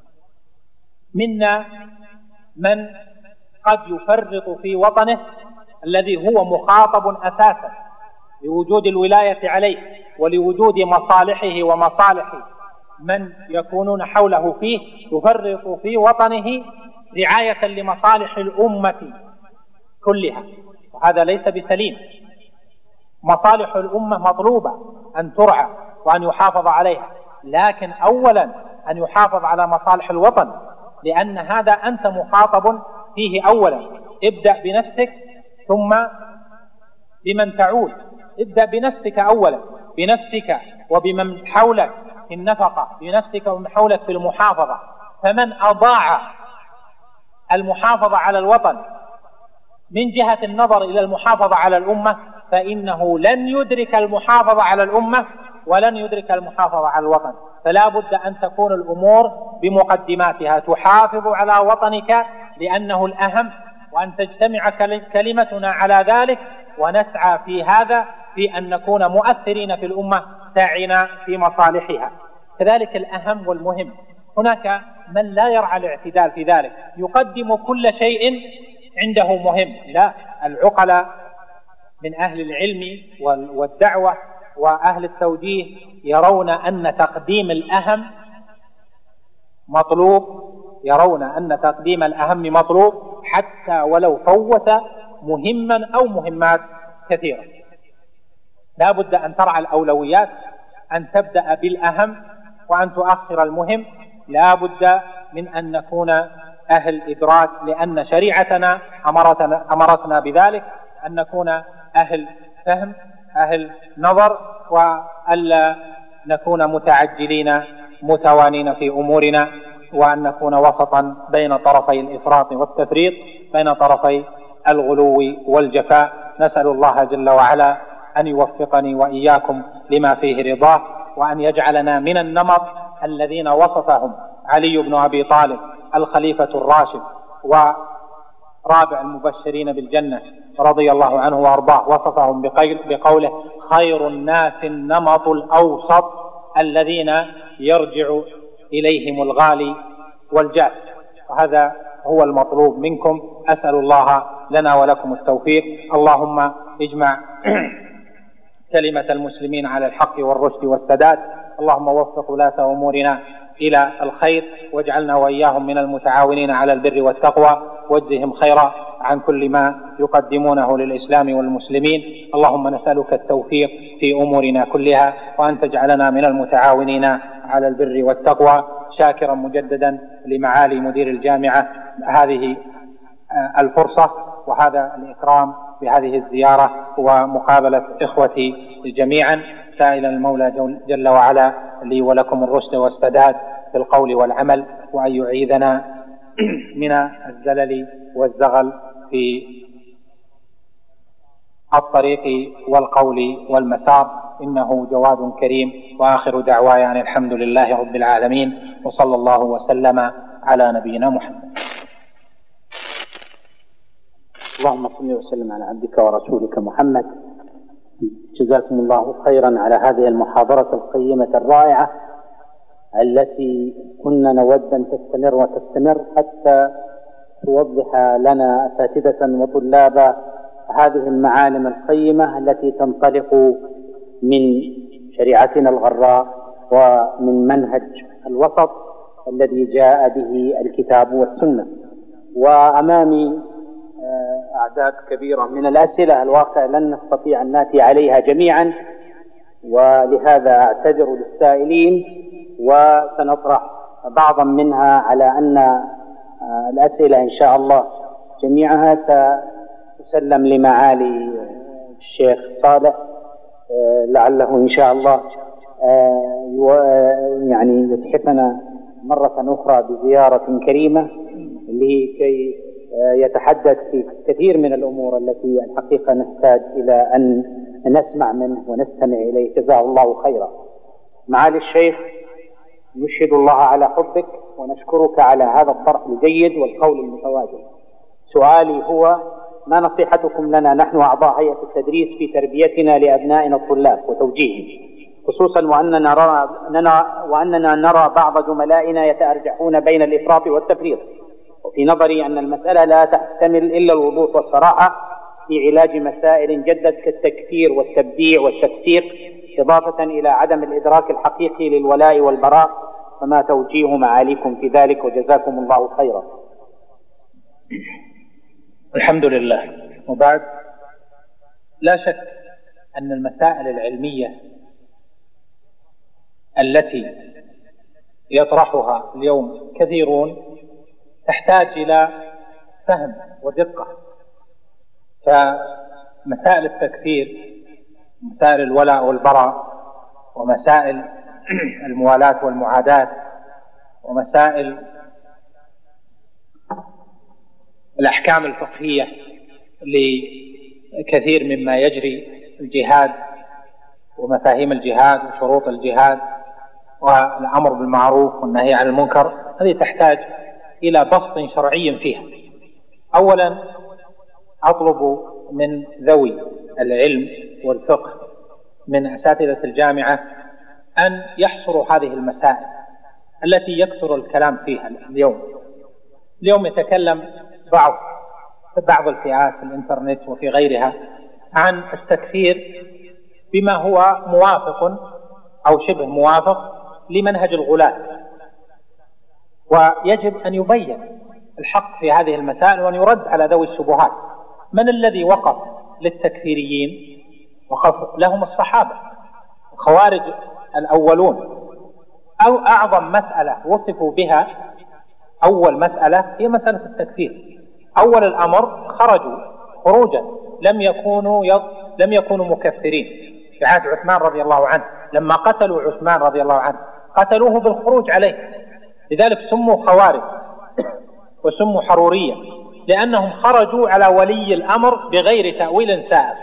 [SPEAKER 3] منا من قد يفرط في وطنه الذي هو مخاطب أساسا لوجود الولاية عليه ولوجود مصالحه ومصالح من يكونون حوله فيه، يفرط في وطنه رعاية لمصالح الأمة كلها، وهذا ليس بسليم. مصالح الأمة مطلوبة أن ترعى وأن يحافظ عليها، لكن أولا أن يحافظ على مصالح الوطن، لأن هذا أنت مخاطب فيه أولا. ابدأ بنفسك ثم بمن تعود. ابدأ بنفسك أولا، بنفسك وبمن حولك في النفقة، بنفسك ومن حولك في المحافظة. فمن أضاع المحافظة على الوطن من جهة النظر إلى المحافظة على الأمة فإنه لن يدرك المحافظة على الأمة ولن يدرك المحافظة على الوطن. فلا بد أن تكون الأمور بمقدماتها. تحافظ على وطنك لأنه الأهم، وأن تجتمع كلمتنا على ذلك، ونسعى في هذا في أن نكون مؤثرين في الأمة ساعين في مصالحها. كذلك الأهم والمهم. هناك من لا يرعى الاعتدال في ذلك، يقدم كل شيء عنده مهم. لا، العقلاء من أهل العلم والدعوة وأهل التوجيه يرون أن تقديم الأهم مطلوب، يرون أن تقديم الأهم مطلوب حتى ولو فوت مهما أو مهمات كثيرة. لا بد أن ترعى الأولويات، أن تبدأ بالأهم وأن تؤخر المهم. لا بد من أن نكون أهل إدراك، لأن شريعتنا أمرتنا بذلك، أن نكون أهل فهم، أهل نظر، وألا نكون متعجلين متوانين في أمورنا، وأن نكون وسطا بين طرفي الإفراط والتفريط، بين طرفي الغلو والجفاء. نسأل الله جل وعلا أن يوفقني وإياكم لما فيه رضاه، وأن يجعلنا من النمط الذين وصفهم علي بن أبي طالب الخليفة الراشد ورابع المبشرين بالجنة رضي الله عنه وأرضاه، وصفهم بقوله: خير الناس النمط الأوسط الذين يرجع إليهم الغالي والجاف. وهذا هو المطلوب منكم. أسأل الله لنا ولكم التوفيق. اللهم اجمع كلمة المسلمين على الحق والرشد والسداد. اللهم وفق ولاة أمورنا إلى الخير، واجعلنا وإياهم من المتعاونين على البر والتقوى، واجزهم خيرا عن كل ما يقدمونه للإسلام والمسلمين. اللهم نسألك التوفيق في أمورنا كلها، وأن تجعلنا من المتعاونين على البر والتقوى. شاكرا مجددا لمعالي مدير الجامعة هذه الفرصة وهذا الإكرام بهذه الزيارة ومقابلة إخوتي جميعا، سائلا المولى جل وعلا لي ولكم الرشد والسداد في القول والعمل، وأن يعيذنا من الزلل والزغل في الطريق والقول والمسار، إنه جواد كريم. وآخر دعواي أن الحمد لله رب العالمين، وصلى الله وسلم على نبينا محمد.
[SPEAKER 4] اللهم صل وسلم على عبدك ورسولك محمد. جزاكم الله خيرا على هذه المحاضرة القيمة الرائعة التي كنا نود أن تستمر وتستمر حتى توضح لنا أساتذة وطلاب هذه المعالم القيمة التي تنطلق من شريعتنا الغراء ومن منهج الوسط الذي جاء به الكتاب والسنة. وأمامي أعداد كبيرة من الأسئلة، الواقع لن نستطيع أن نأتي عليها جميعا، ولهذا أعتذر للسائلين، وسنطرح بعضا منها على أن الأسئلة إن شاء الله جميعها ستسلم لمعالي الشيخ صالح، لعله إن شاء الله يعني يتحفنا مرة أخرى بزيارة كريمة لكي يتحدث في كثير من الأمور التي الحقيقة نحتاج إلى أن نسمع منه ونستمع إليه. جزاه الله خيرا. معالي الشيخ، نشهد الله على حبك ونشكرك على هذا الطرح الجيد والقول المتواجد. سؤالي هو: ما نصيحتكم لنا نحن أعضاء هيئة التدريس في تربيتنا لأبنائنا الطلاب وتوجيههم، خصوصا وأننا نرى بعض زملائنا يتأرجحون بين الإفراط والتفريط، وفي نظري أن المسألة لا تحتمل إلا الوضوح والصراحة في علاج مسائل جدت كالتكفير والتبديع والتفسيق، إضافة إلى عدم الإدراك الحقيقي للولاء والبراء. فما توجيه معاليكم في ذلك، وجزاكم الله خيرا.
[SPEAKER 3] الحمد لله. وبعد، لا شك أن المسائل العلمية التي يطرحها اليوم كثيرون تحتاج إلى فهم ودقة. فمسائل التكفير، مسائل الولاء والبراء، ومسائل الموالاة والمعاداة، ومسائل الأحكام الفقهية لكثير مما يجري الجهاد ومفاهيم الجهاد وشروط الجهاد والأمر بالمعروف والنهي عن المنكر، هذه تحتاج إلى بسط شرعي فيها. أولا، أطلب من ذوي العلم والفقه من أساتذة الجامعة أن يحصروا هذه المسائل التي يكثر الكلام فيها اليوم يتكلم بعض الفئات في الإنترنت وفي غيرها عن التكفير بما هو موافق أو شبه موافق لمنهج الغلاة، ويجب أن يبين الحق في هذه المسائل وأن يرد على ذوي الشبهات. من الذي وقف للتكفيريين؟ وقف لهم الصحابة الخوارج الأولون. أو أعظم مسألة وصفوا بها، أول مسألة هي مسألة التكفير. أول الأمر خرجوا خروجا لم يكونوا لم يكونوا مكفرين في عهد عثمان رضي الله عنه. لما قتلوا عثمان رضي الله عنه قتلوه بالخروج عليه، لذلك سموا خوارج وسموا حرورية، لأنهم خرجوا على ولي الأمر بغير تأويل سائغ،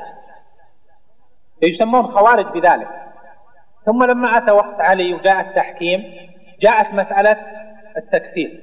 [SPEAKER 3] يسمون خوارج بذلك. ثم لما أتى وقت علي وجاء التحكيم جاءت مسألة التكفير،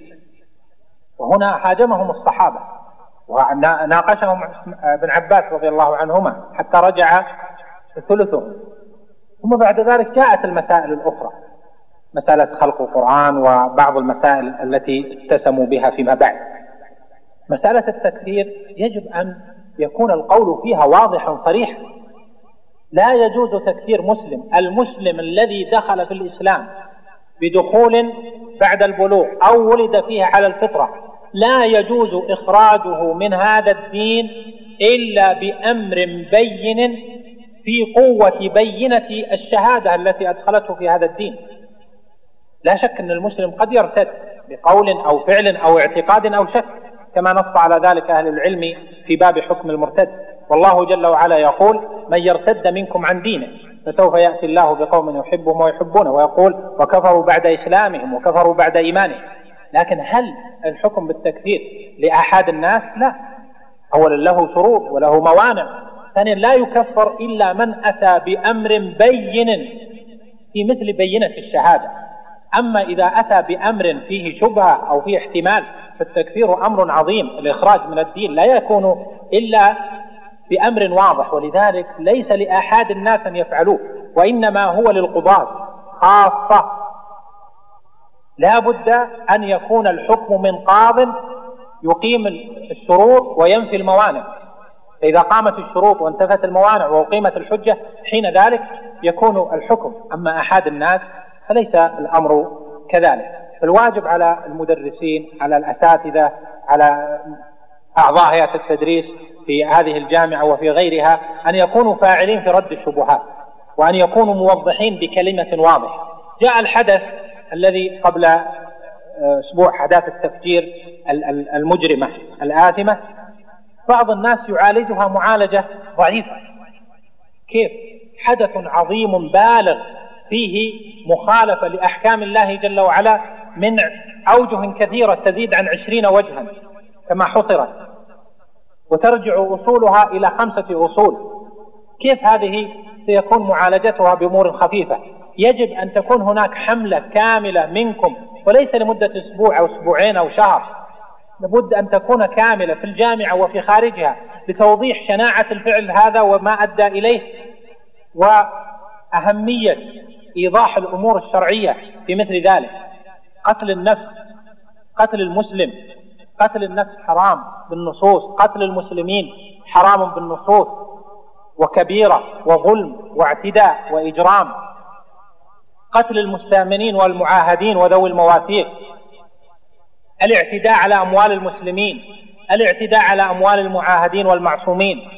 [SPEAKER 3] وهنا هاجمهم الصحابة وناقشهم ابن عباس رضي الله عنهما حتى رجع ثلثهم. ثم بعد ذلك جاءت المسائل الأخرى، مسألة خلق القرآن وبعض المسائل التي اتسموا بها فيما بعد. مسألة التكفير يجب أن يكون القول فيها واضحا صريحا، لا يجوز تكفير مسلم. المسلم الذي دخل في الإسلام بدخول بعد البلوغ أو ولد فيه على الفطرة لا يجوز إخراجه من هذا الدين إلا بأمر بين في قوة بينة الشهادة التي أدخلته في هذا الدين. لا شك أن المسلم قد يرتد بقول أو فعل أو اعتقاد أو شك، كما نص على ذلك أهل العلم في باب حكم المرتد. والله جل وعلا يقول: من يرتد منكم عن دينه فسوف يأتي الله بقوم يحبهم ويحبونه، ويقول: وكفروا بعد إسلامهم وكفروا بعد إيمانهم. لكن هل الحكم بالتكفير لأحد الناس؟ لا، أولا له شروط وله موانع، ثانيا لا يكفر إلا من أتى بأمر بين في مثل بينة الشهادة. أما إذا أتى بأمر فيه شبهة أو فيه احتمال فالتكفير أمر عظيم. الإخراج من الدين لا يكون إلا بأمر واضح، ولذلك ليس لأحد الناس أن يفعلوه، وإنما هو للقضاة خاصة. لا بد أن يكون الحكم من قاض يقيم الشروط وينفي الموانع، فإذا قامت الشروط وانتفت الموانع وأقيمت الحجة حين ذلك يكون الحكم. أما أحد الناس فليس الأمر كذلك. فالواجب على المدرسين، على الأساتذة، على أعضاء هيئة التدريس في هذه الجامعة وفي غيرها أن يكونوا فاعلين في رد الشبهات، وأن يكونوا موضحين بكلمة واضحة. جاء الحدث الذي قبل أسبوع، حداث التفجير المجرمة الآثمة، بعض الناس يعالجها معالجة ضعيفة. كيف؟ حدث عظيم بالغ فيه مخالفة لأحكام الله جل وعلا من أوجه كثيرة تزيد عن 20 وجها كما حصرت، وترجع أصولها إلى 5 أصول. كيف هذه سيكون معالجتها بأمور خفيفة؟ يجب أن تكون هناك حملة كاملة منكم، وليس لمدة أسبوع أو أسبوعين أو شهر، لابد أن تكون كاملة في الجامعة وفي خارجها لتوضيح شناعة الفعل هذا وما أدى إليه، وأهمية إيضاح الأمور الشرعية في مثل ذلك. قتل النفس، قتل المسلم، قتل النفس حرام بالنصوص، قتل المسلمين حرام بالنصوص، وكبيرة وظلم واعتداء وإجرام. قتل المستأمنين والمعاهدين وذوي المواثيق، الاعتداء على أموال المسلمين، الاعتداء على أموال المعاهدين والمعصومين،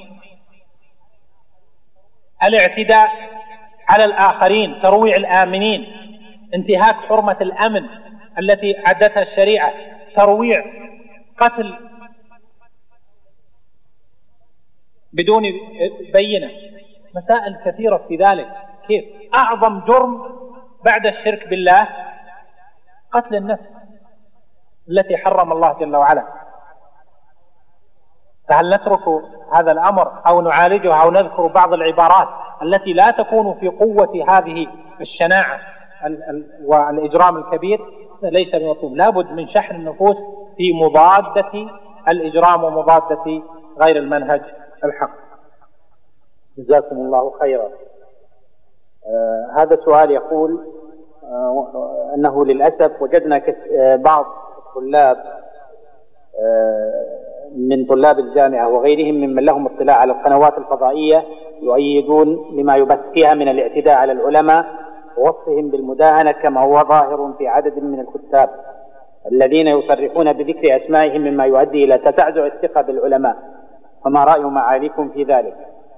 [SPEAKER 3] الاعتداء على الآخرين، ترويع الآمنين، انتهاك حرمة الأمن التي عدتها الشريعة، ترويع، قتل بدون بينة، مسائل كثيرة في ذلك. كيف؟ أعظم جرم بعد الشرك بالله قتل النفس التي حرم الله جل وعلا. فهل نترك هذا الأمر أو نعالجه أو نذكر بعض العبارات التي لا تكون في قوة هذه الشناعة والإجرام الكبير؟ ليس بمطلوب. لابد من شحن النفوس في مضادة الإجرام ومضادة غير المنهج الحق.
[SPEAKER 4] جزاكم الله خيرا. هذا السؤال يقول أنه للأسف وجدنا بعض الطلاب من طلاب الجامعة وغيرهم ممن لهم اطلاع على القنوات الفضائية يؤيدون لما يبث فيها من الاعتداء على العلماء ووصفهم بالمداهنة، كما هو ظاهر في عدد من الكتاب الذين يصرحون بذكر أسمائهم، مما يؤدي إلى تزعزع الثقة بالعلماء. فما رأي معاليكم في ذلك؟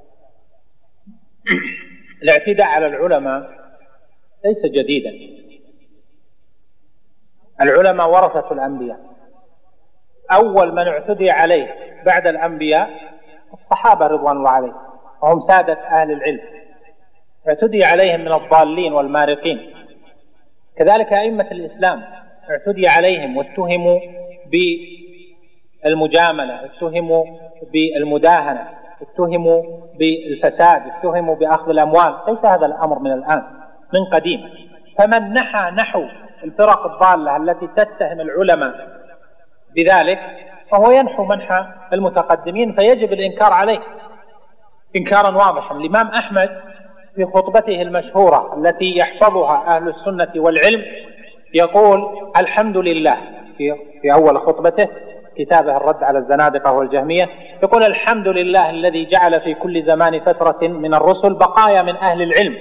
[SPEAKER 3] الاعتداء على العلماء ليس جديدا. العلماء ورثة الأنبياء. أول من اعتدي عليه بعد الأنبياء الصحابة رضوان الله عليهم، وهم سادة أهل العلم، اعتدي عليهم من الضالين والمارقين. كذلك أئمة الإسلام اعتدي عليهم واتهموا بالمجاملة، اتهموا بالمداهنة، اتهموا بالفساد، اتهموا بأخذ الأموال. ليس هذا الأمر من الآن، من قديم. فمن نحى نحو الفرق الضالة التي تتهم العلماء بذلك فهو ينحو منحى المتقدمين، فيجب الإنكار عليه إنكارا واضحا. الإمام أحمد في خطبته المشهورة التي يحفظها أهل السنة والعلم يقول الحمد لله، في أول خطبته كتابه الرد على الزنادقة والجهمية، يقول الحمد لله الذي جعل في كل زمان فترة من الرسل بقايا من أهل العلم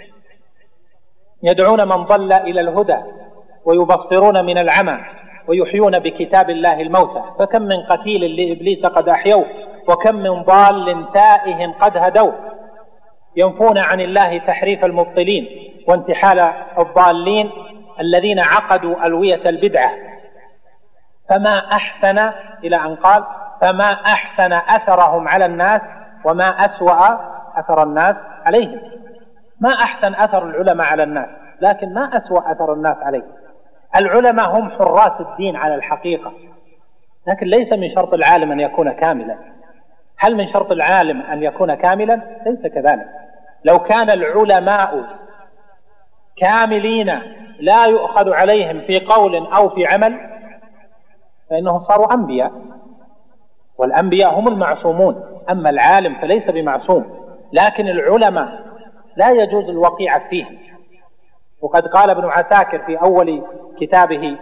[SPEAKER 3] يدعون من ضل إلى الهدى ويبصرون من العمى ويحيون بكتاب الله الموتى، فكم من قتيل لإبليس قد أحيوه وكم من ضال تائه قد هدوه، ينفون عن الله تحريف المبطلين وانتحال الضالين الذين عقدوا ألوية البدعة. فما أحسن، إلى أن قال فما أحسن أثرهم على الناس وما أسوأ أثر الناس عليهم. ما أحسن أثر العلماء على الناس، لكن ما أسوأ أثر الناس عليهم. العلماء هم حراس الدين على الحقيقة، لكن ليس من شرط العالم أن يكون كاملا. هل من شرط العالم أن يكون كاملا؟ ليس كذلك. لو كان العلماء كاملين لا يؤخذ عليهم في قول أو في عمل فإنهم صاروا أنبياء، والأنبياء هم المعصومون. أما العالم فليس بمعصوم، لكن العلماء لا يجوز الوقيعة فيهم. وقد قال ابن عساكر في أول كتابه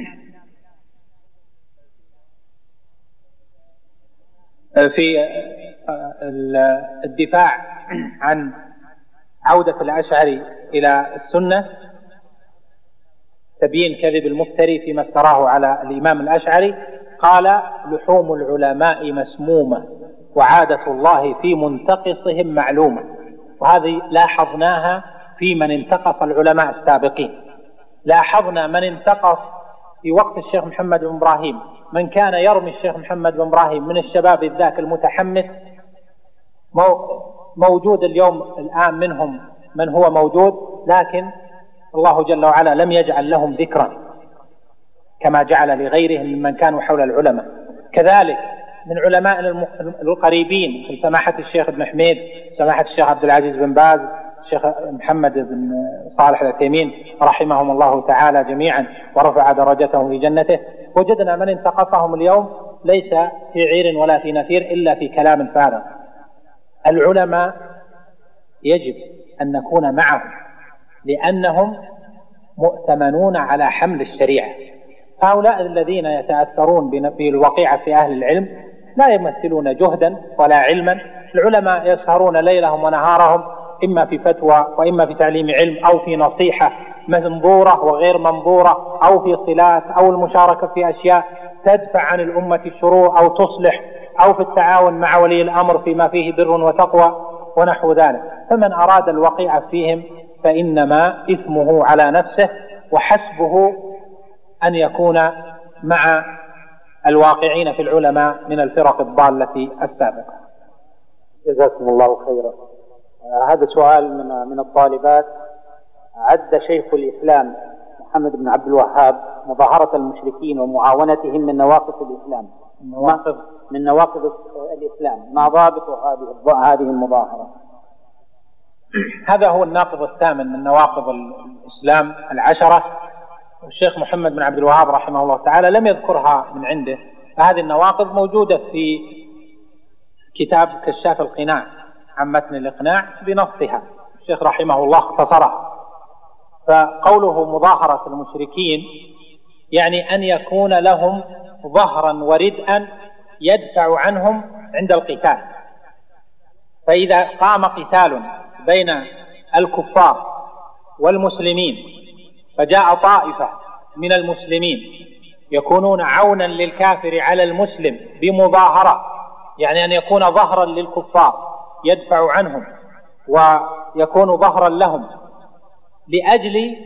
[SPEAKER 3] في الدفاع عن عودة الأشعري إلى السنة، تبيين كذب المفتري فيما افتراه على الإمام الأشعري، قال لحوم العلماء مسمومة وعادة الله في منتقصهم معلومة. وهذه لاحظناها في من انتقص العلماء السابقين. لاحظنا من انتقص في وقت الشيخ محمد بن إبراهيم، من كان يرمي الشيخ محمد بن إبراهيم من الشباب ذاك المتحمس، موجود اليوم الآن منهم من هو موجود، لكن الله جل وعلا لم يجعل لهم ذكرا كما جعل لغيرهم ممن كانوا حول العلماء. كذلك من علماء القريبين في سماحة الشيخ ابن حميد، سماحة الشيخ عبد العزيز بن باز، الشيخ محمد بن صالح العثيمين رحمهم الله تعالى جميعا ورفع درجتهم في جنته، وجدنا من انتقصهم اليوم ليس في عير ولا في نفير إلا في كلام فارغ. العلماء يجب أن نكون معهم لأنهم مؤتمنون على حمل الشريعة. هؤلاء الذين يتأثرون بالوقيعة في أهل العلم لا يمثلون جهدا ولا علما. العلماء يسهرون ليلهم ونهارهم إما في فتوى وإما في تعليم علم أو في نصيحة منظورة وغير منظورة أو في صلات أو المشاركة في أشياء تدفع عن الأمة الشرور أو تصلح أو في التعاون مع ولي الأمر فيما فيه بر وتقوى ونحو ذلك. فمن أراد الوقيعة فيهم فإنما إثمه على نفسه، وحسبه أن يكون مع الواقعين في العلماء من الفرق الضالة السابقة.
[SPEAKER 4] جزاكم الله خيرا. هذا سؤال من الطالبات. عد شيخ الإسلام محمد بن عبد الوهاب مظاهرة المشركين ومعاونتهم من نواقض الإسلام، من نواقض الإسلام، ما ضابط هذه المظاهرة؟
[SPEAKER 3] هذا هو الناقض الثامن من نواقض الإسلام العشرة. الشيخ محمد بن عبد الوهاب رحمه الله تعالى لم يذكرها من عنده، فهذه النواقض موجودة في كتاب كشاف القناع عن متن الإقناع بنصها، الشيخ رحمه الله اختصرها. فقوله مظاهرة المشركين يعني أن يكون لهم ظهرا وردءا يدفع عنهم عند القتال. فإذا قام قتال بين الكفار والمسلمين فجاء طائفة من المسلمين يكونون عونا للكافر على المسلم بمظاهرة، يعني أن يكون ظهرا للكفار يدفع عنهم ويكون ظهرا لهم لأجل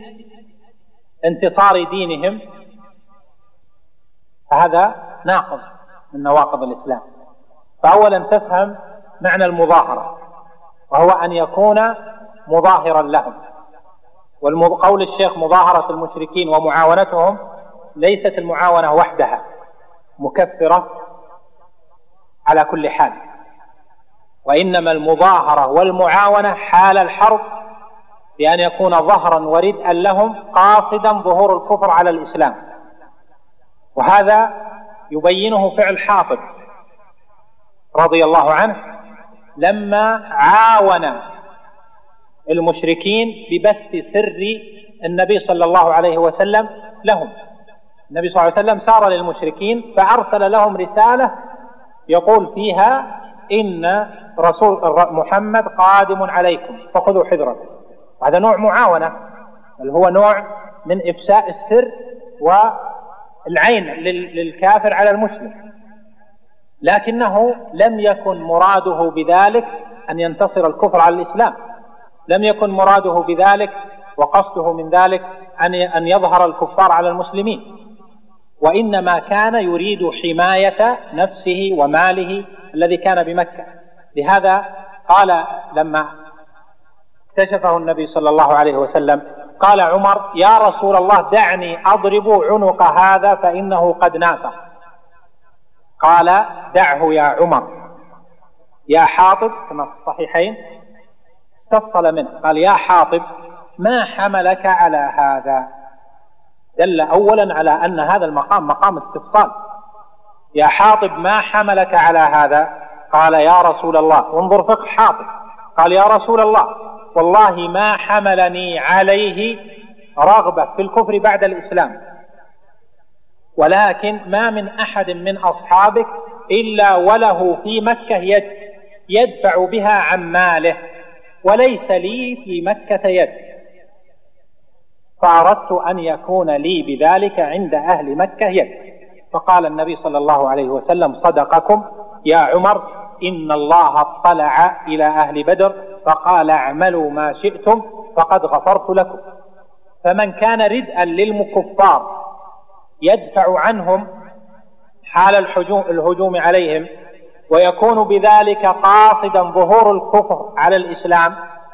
[SPEAKER 3] انتصار دينهم، هذا ناقض من نواقض الإسلام. فأولا تفهم معنى المظاهرة، وهو أن يكون مظاهرا لهم. والقول الشيخ مظاهرة المشركين ومعاونتهم ليست المعاونة وحدها مكفرة على كل حال، وإنما المظاهرة والمعاونة حال الحرب بأن يكون ظهرا وردءا لهم قاصدا ظهور الكفر على الإسلام. وهذا يبينه فعل حاطب رضي الله عنه لما عاون المشركين ببث سر النبي صلى الله عليه وسلم لهم. النبي صلى الله عليه وسلم سار للمشركين فأرسل لهم رسالة يقول فيها إن رسول محمد قادم عليكم فخذوا حذركم. هذا نوع معاونة، بل هو نوع من إفشاء السر والعين للكافر على المسلم، لكنه لم يكن مراده بذلك أن ينتصر الكفر على الإسلام، لم يكن مراده بذلك وقصده من ذلك أن يظهر الكفار على المسلمين، وإنما كان يريد حماية نفسه وماله الذي كان بمكة. لهذا قال لما اكتشفه النبي صلى الله عليه وسلم قال عمر: يا رسول الله دعني أضرب عنق هذا فإنه قد نافق. قال: دعه يا عمر. يا حاطب، كما في الصحيحين، استفصل منه قال: يا حاطب ما حملك على هذا؟ دل أولا على أن هذا المقام مقام استفصال. يا حاطب ما حملك على هذا؟ قال: يا رسول الله. وانظر فقه حاطب، قال: يا رسول الله والله ما حملني عليه رغبة في الكفر بعد الإسلام، ولكن ما من أحد من أصحابك إلا وله في مكة يد يدفع بها عن ماله، وليس لي في مكة يد، فأردت أن يكون لي بذلك عند أهل مكة يد. فقال النبي صلى الله عليه وسلم: صدقكم يا عمر، إن الله اطلع إلى أهل بدر فقال: اعملوا ما شئتم فقد غفرت لكم. فمن كان ردءا للكفار يدفع عنهم حال الهجوم عليهم ويكون بذلك قاصدا ظهور الكفر على الإسلام،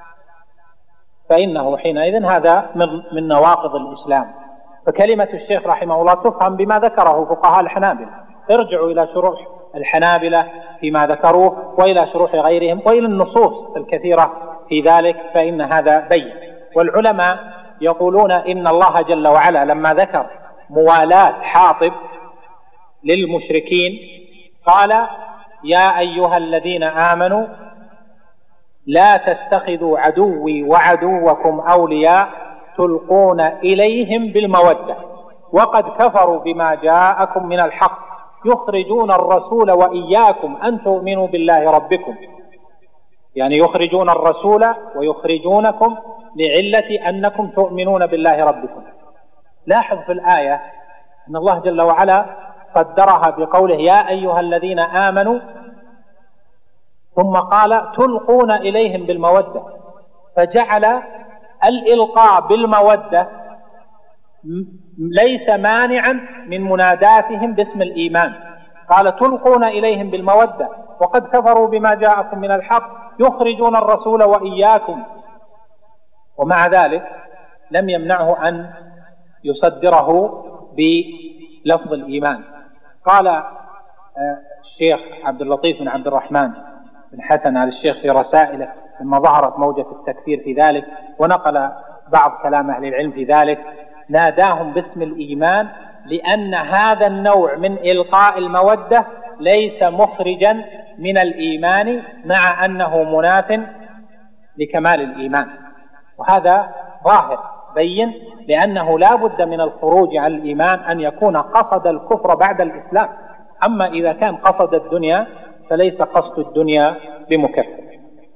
[SPEAKER 3] فإنه حينئذ هذا من نواقض الإسلام. فكلمة الشيخ رحمه الله تفهم بما ذكره فقهاء الحنابلة. ارجعوا إلى شروح الحنابلة فيما ذكروه وإلى شروح غيرهم وإلى النصوص الكثيرة في ذلك، فإن هذا بين. والعلماء يقولون إن الله جل وعلا لما ذكر موالاة حاطب للمشركين قال: يا أيها الذين آمنوا لا تتخذوا عدوي وعدوكم أولياء تلقون إليهم بالمودة وقد كفروا بما جاءكم من الحق يخرجون الرسول وإياكم أن تؤمنوا بالله ربكم. يعني يخرجون الرسول ويخرجونكم لعلة أنكم تؤمنون بالله ربكم. لاحظ في الآية أن الله جل وعلا صدرها بقوله: يا أيها الذين آمنوا، ثم قال: تلقون إليهم بالمودة، فجعل الإلقاء بالمودة ليس مانعا من مناداتهم باسم الإيمان. قال: تلقون إليهم بالمودة وقد كفروا بما جاءكم من الحق يخرجون الرسول وإياكم. ومع ذلك لم يمنعه أن يصدره بلفظ الإيمان. قال الشيخ عبد اللطيف بن عبد الرحمن بن حسن على الشيخ في رسائله لما ظهرت موجة التكفير في ذلك ونقل بعض كلام أهل العلم في ذلك: ناداهم باسم الإيمان لأن هذا النوع من إلقاء المودة ليس مخرجا من الإيمان مع أنه مناف لكمال الإيمان. وهذا ظاهر بين، لأنه لا بد من الخروج عن الإيمان أن يكون قصد الكفر بعد الإسلام. أما إذا كان قصد الدنيا فليس قصد الدنيا بمكفر.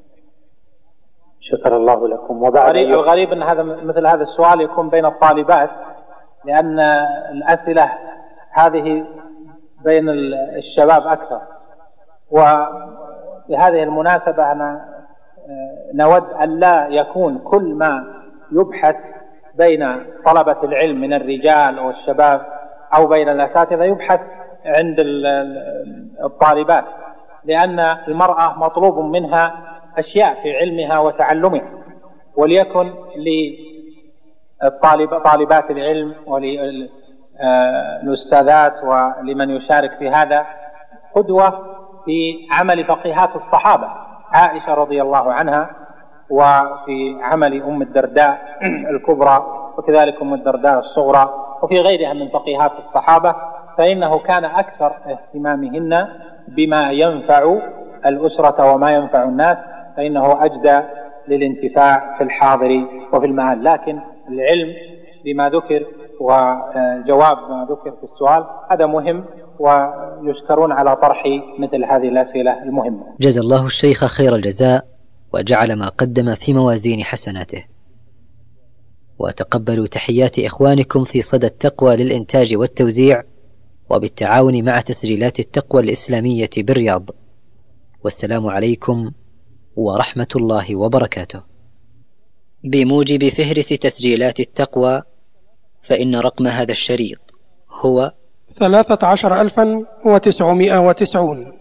[SPEAKER 4] شكر الله لكم.
[SPEAKER 3] غريب أن مثل هذا السؤال يكون بين الطالبات، لأن الأسئلة هذه بين الشباب أكثر. وبهذه المناسبة أنا نود أن لا يكون كل ما يبحث بين طلبة العلم من الرجال والشباب أو بين الأساتذة يبحث عند الطالبات، لأن المرأة مطلوب منها أشياء في علمها وتعلمها، وليكن لطالبات العلم وللأستاذات ولمن يشارك في هذا قدوة في عمل فقيهات الصحابة، عائشة رضي الله عنها، وفي عمل أم الدرداء الكبرى، وكذلك أم الدرداء الصغرى، وفي غيرها من فقيهات الصحابة، فإنه كان أكثر اهتمامهن بما ينفع الأسرة وما ينفع الناس، فإنه أجدى للانتفاع في الحاضر وفي المآل. لكن العلم بما ذكر وجواب ما ذكر في السؤال هذا مهم، ويشكرون على طرح مثل هذه الأسئلة المهمة.
[SPEAKER 5] جزا الله الشيخ خير الجزاء وجعل ما قدم في موازين حسناته. وتقبلوا تحيات إخوانكم في صدى التقوى للإنتاج والتوزيع وبالتعاون مع تسجيلات التقوى الإسلامية بالرياض. والسلام عليكم ورحمة الله وبركاته. بموجب فهرس تسجيلات التقوى، فإن رقم هذا الشريط هو
[SPEAKER 2] 13990.